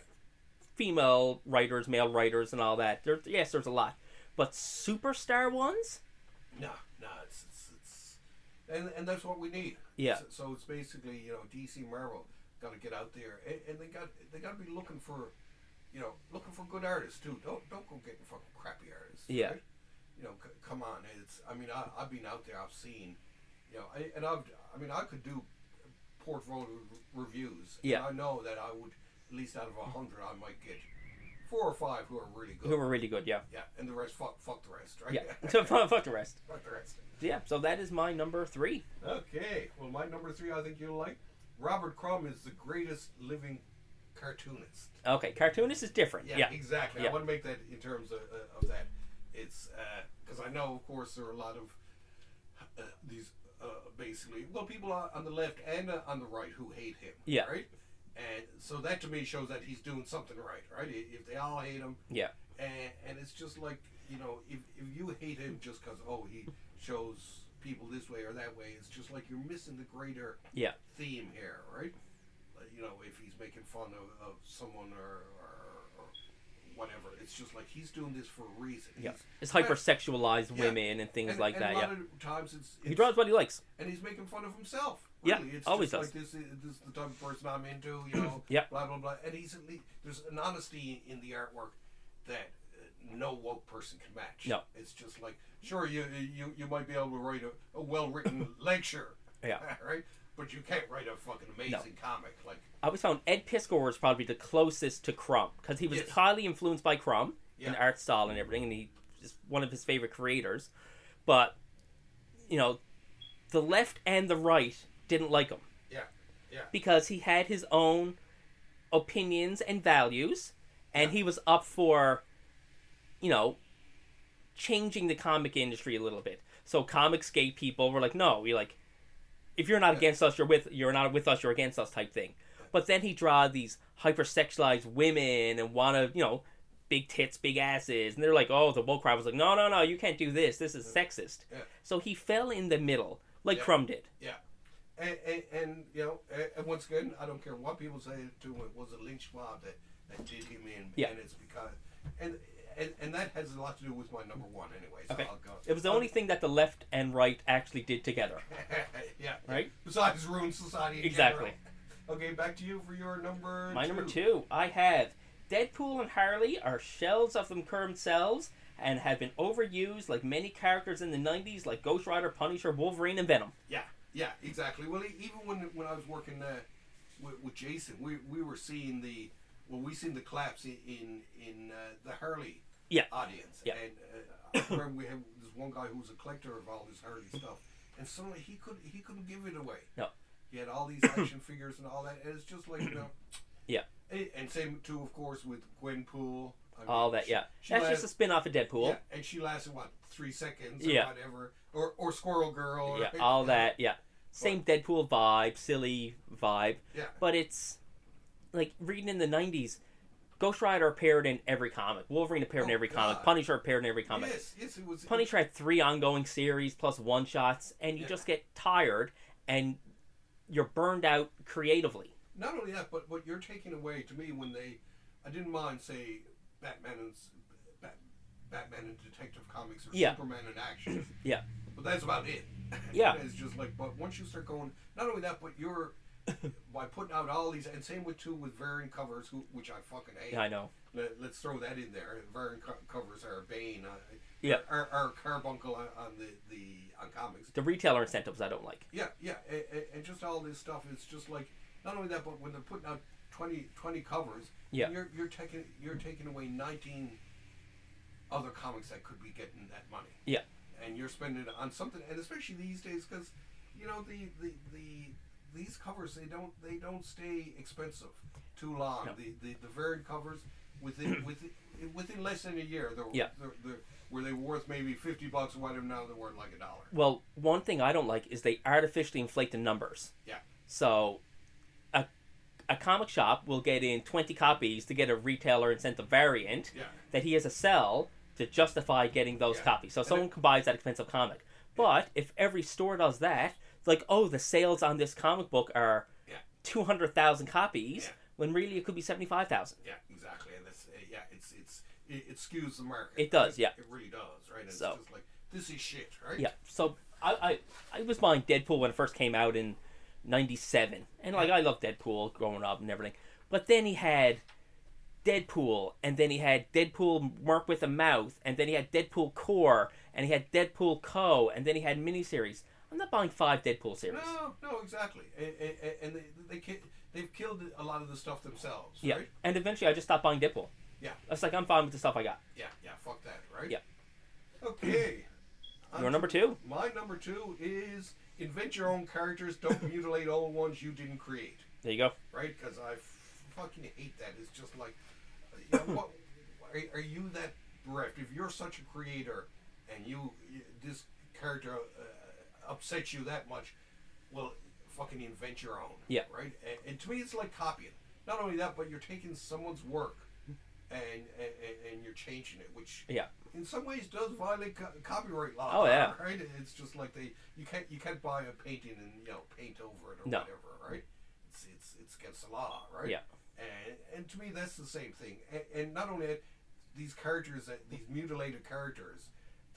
Female writers, male writers, and all that. There's a lot, but superstar ones. No, it's and that's what we need. Yeah. So it's basically DC, Marvel got to get out there, and they got to be looking for good artists too. Don't go getting fucking crappy artists. Yeah. Right? Come on. I've been out there. I've seen, I could do portfolio reviews. Yeah. And I know that I would, at least out of 100, I might get 4 or 5 who are really good. Who are really good, yeah. Yeah, and the rest, fuck the rest, right? Yeah, so fuck the rest. Fuck the rest. Yeah, so that is my number 3. Okay, well, my number 3, I think you'll like. Robert Crumb is the greatest living cartoonist. Okay, cartoonist is different. Yeah. Exactly. Yeah. I want to make that in terms of that. It's because I know, of course, there are a lot of these basically, people on the left and on the right who hate him. Yeah. Right. And so that to me shows that he's doing something right. Right. If they all hate him. Yeah. And it's just like if you hate him just because he shows people this way or that way, it's just like you're missing the greater theme here, right? If he's making fun of someone or whatever, it's just like he's doing this for a reason. Yeah, it's hypersexualized women and things like that. A lot of times he draws what he likes, and he's making fun of himself. Really. Yeah, it's always just does. Like this is the type of person I'm into. Yeah. Blah blah blah. And there's an honesty in the artwork that no woke person can match. No, it's just like sure you might be able to write a well written lecture. Yeah. Right. But you can't write a fucking amazing comic like. I always found Ed Piskor was probably the closest to Crumb because he was highly influenced by Crumb in art style and everything, and he is one of his favorite creators. But the left and the right didn't like him. Yeah. Because he had his own opinions and values, and he was up for, changing the comic industry a little bit. So Comicsgate people were like, no, if you're not against us, you're not with us, you're against us type thing. But then he draw these hypersexualized women and want to, big tits, big asses. And they're like, oh, the woke crowd was like, no, you can't do this. This is sexist. Yeah. So he fell in the middle, like Crumb did. Yeah. And once again, I don't care what people say to him, it was a lynch mob that did him in. Yeah. And it's because... And that has a lot to do with my number 1 anyway. So okay. I'll go. It was the only thing that the left and right actually did together. Yeah. Right? Besides ruin society in exactly. general. Okay, back to you for your number 2. My number 2, I have Deadpool and Harley are shells of themselves and have been overused like many characters in the 90s like Ghost Rider, Punisher, Wolverine, and Venom. Yeah, exactly. Well, even when I was working with Jason, we were seeing we seen the collapse in the Harley audience. Yeah. And I remember we had this one guy who was a collector of all this Harley stuff, and suddenly he couldn't give it away. No. He had all these action figures and all that, and it's just like Yeah. And same too, of course, with Gwenpool. I mean, All that, yeah. That's just a spin-off of Deadpool. Yeah, and she lasted, what, 3 seconds or Yeah. whatever. Or Squirrel Girl. Yeah, right? all that, yeah. Same Deadpool vibe, silly vibe. Yeah. But it's, like, reading in the 90s, Ghost Rider appeared in every comic. Wolverine appeared in every comic. God. Punisher appeared in every comic. Yes, it was... Punisher had 3 ongoing series plus one-shots, and you just get tired, and you're burned out creatively. Not only that, but what you're taking away, to me, when they... I didn't mind, say, Batman and Detective Comics or Yeah. Superman in action. Yeah. But that's about it. Yeah. It's just like, but once you start going, not only that, but you're, by putting out all these, and same with variant covers, which I fucking hate. Yeah, I know. Let's throw that in there. Variant covers are a bane. Yeah. Are carbuncle on on comics. The retailer incentives I don't like. Yeah, and just all this stuff. It's just like, not only that, but when they're putting out 20 covers, Yeah. you're taking away 19 other comics that could be getting that money. Yeah. And you're spending it on something, and especially these days, because these covers they don't stay expensive too long. No. The variant covers within less than a year, where they were worth maybe $50 or whatever, now they're worth like $1. Well, one thing I don't like is they artificially inflate the numbers. Yeah. So, a comic shop will get in 20 copies to get a retailer incentive variant that he has to sell to justify getting those copies. So someone can buy that expensive comic. But if every store does that, it's like, oh, the sales on this comic book are 200,000 copies, when really it could be 75,000. Yeah, exactly. And that's it skews the market. It does, yeah. It really does, right? And So, it's just like, this is shit, right? Yeah. So I was buying Deadpool when it first came out in 97, and like I loved Deadpool growing up and everything. But then he had Deadpool, and then he had Deadpool Mark with a Mouth, and then he had Deadpool Core, and he had Deadpool Co, and then he had miniseries. I'm not buying 5 Deadpool series. No, exactly. And they've killed a lot of the stuff themselves, Yeah. right? And eventually I just stopped buying Deadpool. Yeah. I was like, I'm fine with the stuff I got. Yeah, fuck that, right? Yeah. Okay. Your number 2? My number 2 is invent your own characters, don't mutilate old ones you didn't create. There you go. Right? Because I fucking hate that. It's just like, you know, what are you that bereft? If you're such a creator and this character upsets you that much, well, fucking invent your own. Yeah. Right? And to me, it's like copying. Not only that, but you're taking someone's work and you're changing it, which in some ways does violate copyright law. Oh yeah. Right? It's just like you can't buy a painting and paint over it or No. whatever. Right? It's against the law. Right? Yeah. And to me, that's the same thing. And not only that, these characters, these mutilated characters,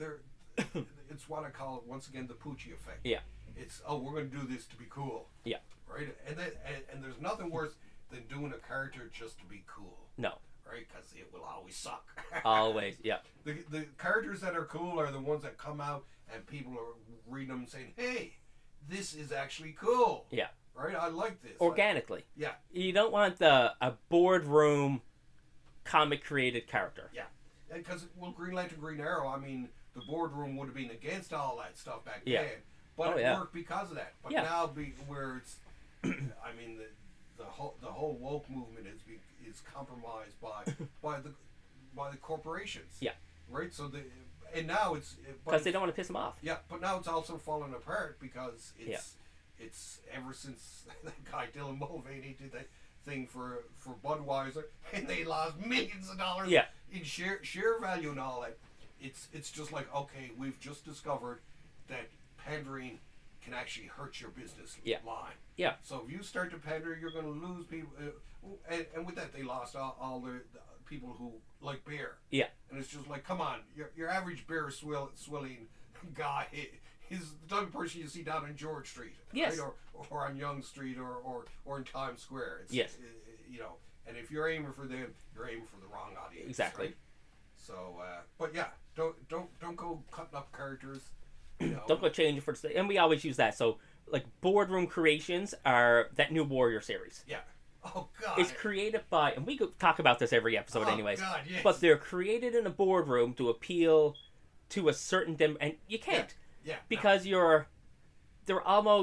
it's what I call it, once again, the Poochie effect. Yeah. It's, we're going to do this to be cool. Yeah. Right? And there's nothing worse than doing a character just to be cool. No. Right? Because it will always suck. Always, yeah. The characters that are cool are the ones that come out and people are reading them saying, hey, this is actually cool. Yeah. Right? I like this. Organically. Yeah. You don't want a boardroom comic created character. Yeah. Because, Green Lantern, Green Arrow, I mean, the boardroom would have been against all that stuff back then. But it worked because of that. But now, where it's, I mean, the whole woke movement is compromised by the corporations. Yeah. Right? So and now it's... Because they don't want to piss them off. Yeah, but now it's also falling apart because it's ever since that guy Dylan Mulvaney did that thing for Budweiser, and they lost millions of dollars in share value and all that. It's just like, okay, we've just discovered that pandering can actually hurt your business line. Yeah. So if you start to pander, you're going to lose people. And with that, they lost all the people who like beer. Yeah. And it's just like, come on, your average beer swilling guy is the type of person you see down on George Street. Yes. Right? Or on Yonge Street or in Times Square. It's, yes. And if you're aiming for them, you're aiming for the wrong audience. Exactly. Right? So, but yeah, don't go cutting up characters. Don't go change it for today. And we always use that. So, like, boardroom creations are that New Warrior series. Yeah. Oh, God. It's created by, and we could talk about this every episode anyways. God, yes. But they're created in a boardroom to appeal to a certain and you can't. Yeah. Because they're almost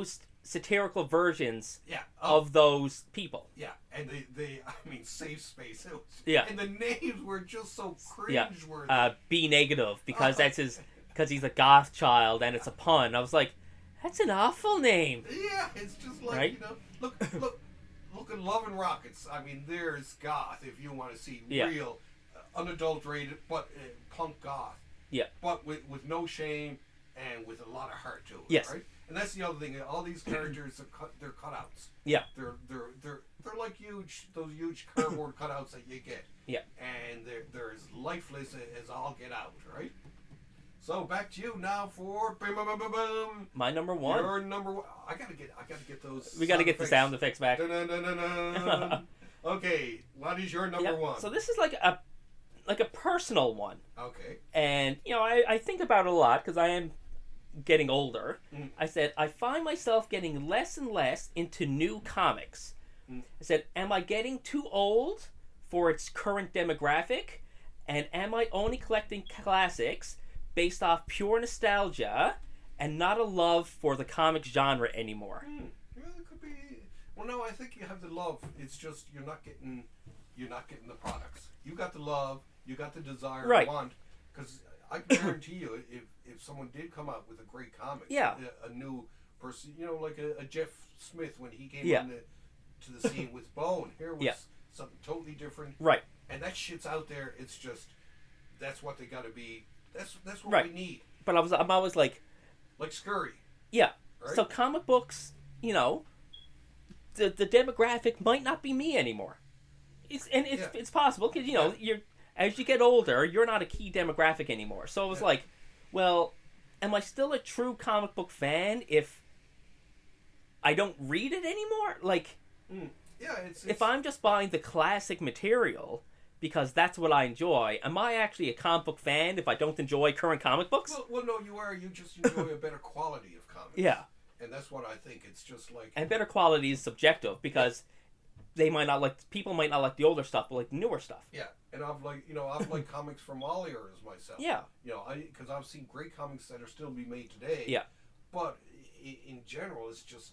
satirical versions yeah, of those people. Yeah, and I mean, Safe Space. It was, Yeah. And the names were just so cringeworthy. Yeah. B negative, because that's his, because he's a goth child and it's a pun. I was like, that's an awful name. Yeah, it's just like, Right? you know, look at Love and Rockets. I mean, there's goth if you want to see real, unadulterated, but punk goth. Yeah. But with no shame and with a lot of heart to it. Yes. Right? And that's the other thing. All these characters they're cutouts. Yeah. They're like those huge cardboard cutouts that you get. Yeah. And they're as lifeless as all get out, right? So back to you now for my number one. Your number one. I gotta get those. We gotta get the sound effects back. Okay, what is your number one? So this is like a personal one. Okay. And I think about it a lot because I am getting older. I said I find myself getting less and less into new comics. I said, am I getting too old for its current demographic? And am I only collecting classics based off pure nostalgia and not a love for the comics genre anymore? Yeah, it could be. Well, no, I think you have the love. It's just you're not getting the products. You got the love. You got the desire Right. to want. Because I can guarantee you, if someone did come out with a great comic, Yeah. a new person, like a Jeff Smith when he came Yeah. to the scene with Bone. Here was Yeah. something totally different. Right. And that shit's out there. It's just that's what they got to be. That's what Right. we need. But I'm always like, Like Scurry. yeah. Right? So comic books, the demographic might not be me anymore. It's possible because you're as you get older, you're not a key demographic anymore. So it was like, well, am I still a true comic book fan if I don't read it anymore? Like, Yeah, it's if I'm just buying the classic material because that's what I enjoy, am I actually a comic book fan if I don't enjoy current comic books? well, no, you are. You just enjoy a better quality of comics. Yeah. And that's what I think. It's just like And better quality is subjective because people might not like the older stuff, but like the newer stuff. yeah. And I've liked comics from all eras myself. Yeah. Because I've seen great comics that are still being made today. Yeah. But in general, it's just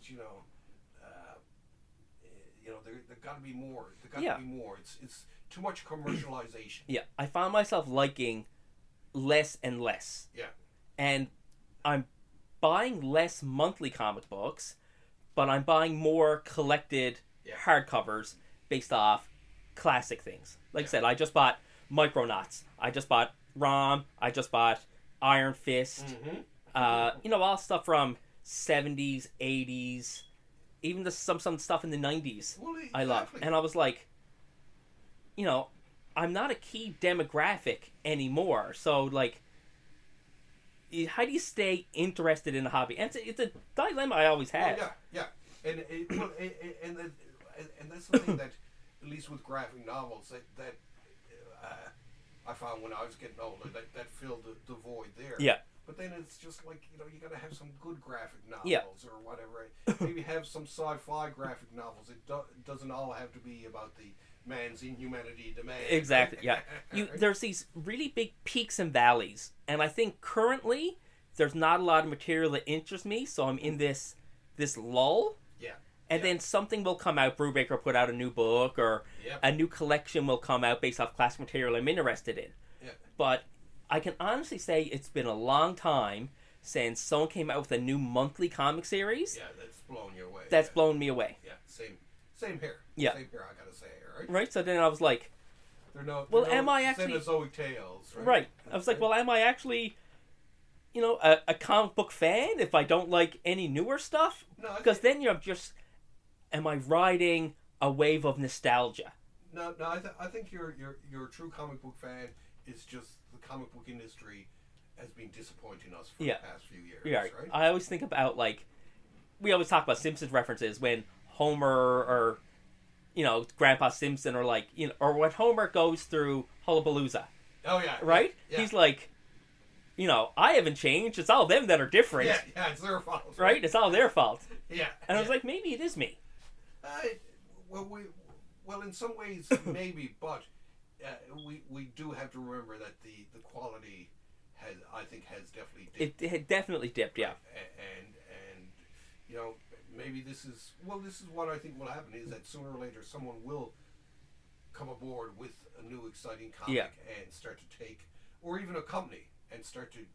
there got to be more. There got to be more. It's too much commercialization. Yeah, I found myself liking less and less. Yeah. And I'm buying less monthly comic books, but I'm buying more collected hardcovers based off classic things. Like I said, I just bought Micronauts. I just bought Rom. I just bought Iron Fist. All stuff from 70s, 80s, even some stuff in the 90s. Well, exactly. I love. And I was like, I'm not a key demographic anymore. So, like, how do you stay interested in a hobby? And it's a dilemma I always had. Well, yeah. And that's the thing that, at least with graphic novels, that I found when I was getting older, that filled the void there. Yeah. But then it's just like, you got to have some good graphic novels Yeah. or whatever. Maybe have some sci-fi graphic novels. It doesn't all have to be about the man's inhumanity to man. Exactly, yeah. There's these really big peaks and valleys, and I think currently there's not a lot of material that interests me, so I'm in this lull. Yeah. And then something will come out. Brubaker will put out a new book, or a new collection will come out based off classic material I'm interested in. Yeah. But I can honestly say it's been a long time since someone came out with a new monthly comic series. Yeah, that's blown you away. That's blown me away. Yeah, same here. Yeah. Same here, I gotta say, right? Right, so then I was like, am I actually... Cenozoic tales, right? Right. I was like, well, am I actually, a comic book fan if I don't like any newer stuff? No, because then you're just... Am I riding a wave of nostalgia? No. I think you're a true comic book fan. It's just the comic book industry has been disappointing us for the past few years. Yeah. Right. I always think about, like, we always talk about Simpsons references when Homer or Grandpa Simpson or or when Homer goes through Hullabalooza. Oh yeah. Right. Yeah. He's like, I haven't changed. It's all them that are different. Yeah. It's their fault. Right. It's all their fault. Yeah. And I was like, maybe it is me. Well, in some ways, maybe, but we do have to remember that the quality has definitely dipped. It had definitely dipped, yeah. And maybe maybe this is what I think will happen is that sooner or later someone will come aboard with a new exciting comic and start to take, or even a company, and start to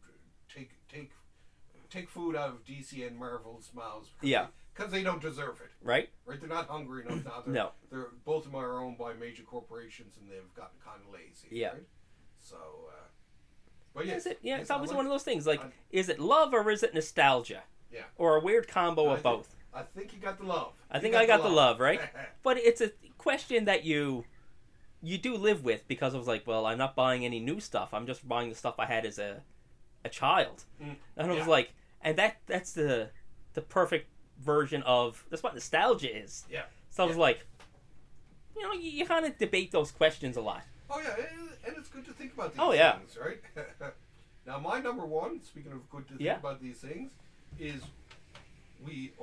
take food out of DC and Marvel's mouths. Because they don't deserve it. Right? Right? They're not hungry enough now. They're both of them are owned by major corporations, and they've gotten kind of lazy. Yeah. Right? So, but yeah. It's always one of those things. Like, is it love or is it nostalgia? Yeah. Or a weird combo of both? I think you got the love. I think I got the love, right? But it's a question that you do live with, because I was like, well, I'm not buying any new stuff. I'm just buying the stuff I had as a child. And I was like, and that's the perfect version of, that's what nostalgia is. Yeah. So I was like, you kind of debate those questions a lot. Oh yeah, and it's good to think about these things, right? Now my number one, speaking of good to think about these things, is we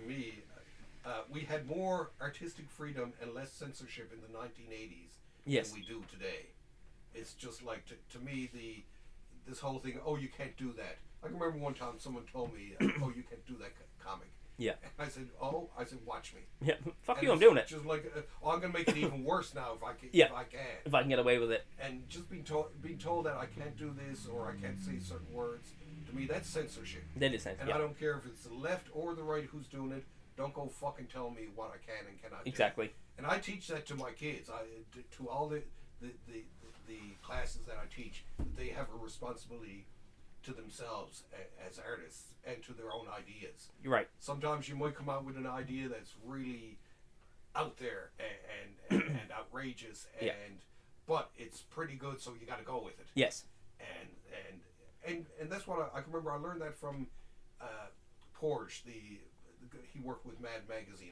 had more artistic freedom and less censorship in the 1980s than we do today. It's just like, to me, this whole thing, oh, you can't do that. I can remember one time someone told me, oh, you can't do that comic. Yeah. I said, watch me. Yeah, fuck you, I'm doing it. Just like, I'm going to make it even worse now if I can. If I can get away with it. And just being told that I can't do this or I can't say certain words, to me, that's censorship. That is censorship. And I don't care if it's the left or the right who's doing it. Don't go fucking tell me what I can and cannot do. Exactly. And I teach that to my kids. To all the classes that I teach, that they have a responsibility to themselves as artists and to their own ideas. You're right. Sometimes you might come out with an idea that's really out there and outrageous, but it's pretty good, so you got to go with it. Yes. And that's what I can remember. I learned that from Porsche. He worked with Mad Magazine.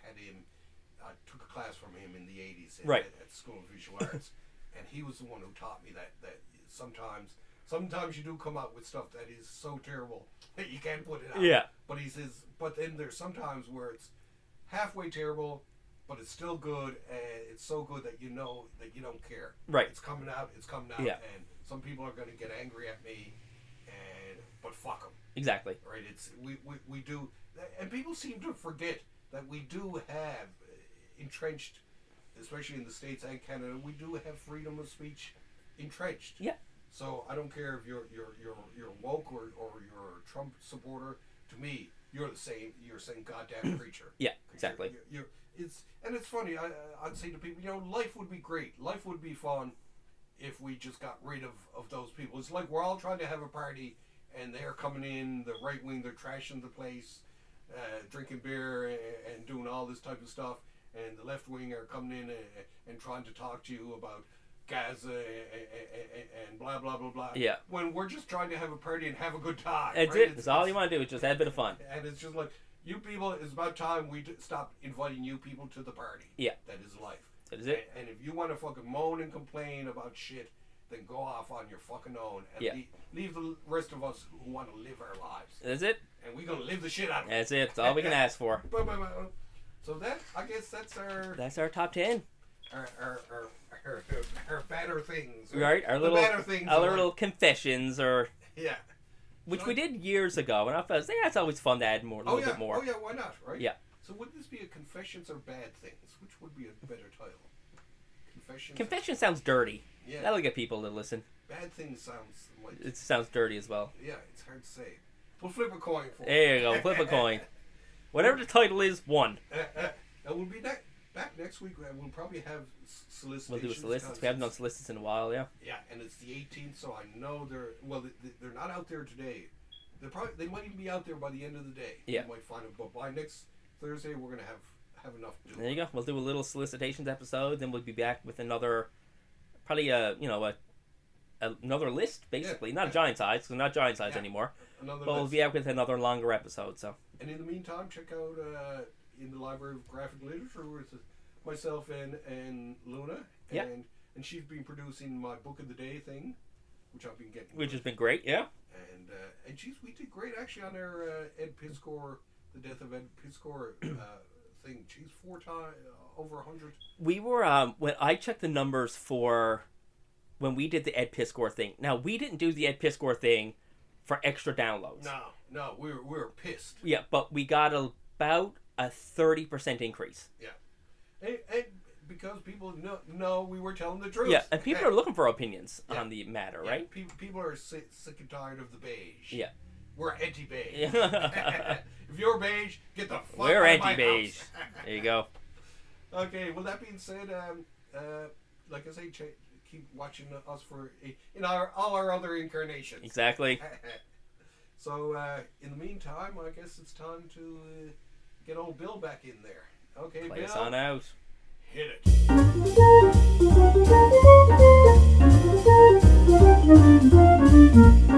I took a class from him in the 80s at School of Visual Arts, and he was the one who taught me that sometimes you do come out with stuff that is so terrible that you can't put it out. Yeah. But he says, but then there's sometimes where it's halfway terrible, but it's still good, and it's so good that you know that you don't care. Right. It's coming out, Yeah. and some people are going to get angry at me, but fuck them. Exactly. Right. We do, and people seem to forget that we do have entrenched, especially in the States and Canada, we do have freedom of speech entrenched. Yeah. So I don't care if you're woke or you're a Trump supporter. To me, you're the same goddamn creature. Yeah, exactly. It's funny. I'd say to people, life would be great. Life would be fun if we just got rid of those people. It's like we're all trying to have a party, and they're coming in, the right wing, they're trashing the place, drinking beer and doing all this type of stuff, and the left wing are coming in and trying to talk to you about Gaza and blah blah blah blah. Yeah. When we're just trying to have a party and have a good time. That's right? it. That's all you want to do is just have a bit of fun. And it's just like, you people, it's about time we stop inviting you people to the party. Yeah. That is life. That is it. And if you want to fucking moan and complain about shit, then go off on your fucking own and leave the rest of us who want to live our lives. That's it. And we're gonna live the shit out of it. That's it. That's all we can ask for. So I guess that's our top 10. Our better things. Right, our little confessions, which we did years ago, and I felt it's always fun to add more, a little bit more. Oh yeah, why not? Right? Yeah. So would this be a confessions or bad things? Which would be a better title? Confession sounds dirty. Yeah. That'll get people to listen. Bad things sounds like. It sounds dirty as well. Yeah, it's hard to say. We'll flip a coin for it. There you go. Flip a coin. Whatever the title is, one. We'll be back next week. We'll probably have solicitations. We'll do a solicits. We haven't done solicits in a while, yeah. Yeah, and it's the 18th, so I know they're not out there today. They might even be out there by the end of the day. Yeah. You might find them, but by next Thursday we're gonna have enough to do. There you go. We'll do a little solicitations episode, then we'll be back with another, probably another list, basically. Not a giant size, because we're not giant size anymore. But we'll be out with another longer episode. So. And in the meantime, check out in the Library of Graphic Literature with myself and Luna. Yeah. And she's been producing my Book of the Day thing, which I've been getting. Which has been great, yeah. And we did great actually on our Ed Piskor, the death of Ed Piskor thing. She's 4 times over 100. We were when I checked the numbers for when we did the Ed Piskor thing. Now we didn't do the Ed Piskor thing for extra downloads. No, we were pissed. Yeah, but we got about a 30% increase. Yeah. And because people know we were telling the truth. Yeah, and people are looking for opinions on the matter, right? People are sick and tired of the beige. Yeah. We're anti-beige. If you're beige, get the fuck We're out of my anti-beige. house. There you go. Okay, well, that being said, like I say, keep watching us in all our other incarnations. Exactly. So, in the meantime, I guess it's time to get old Bill back in there. Okay, Play Bill. us on out. Hit it.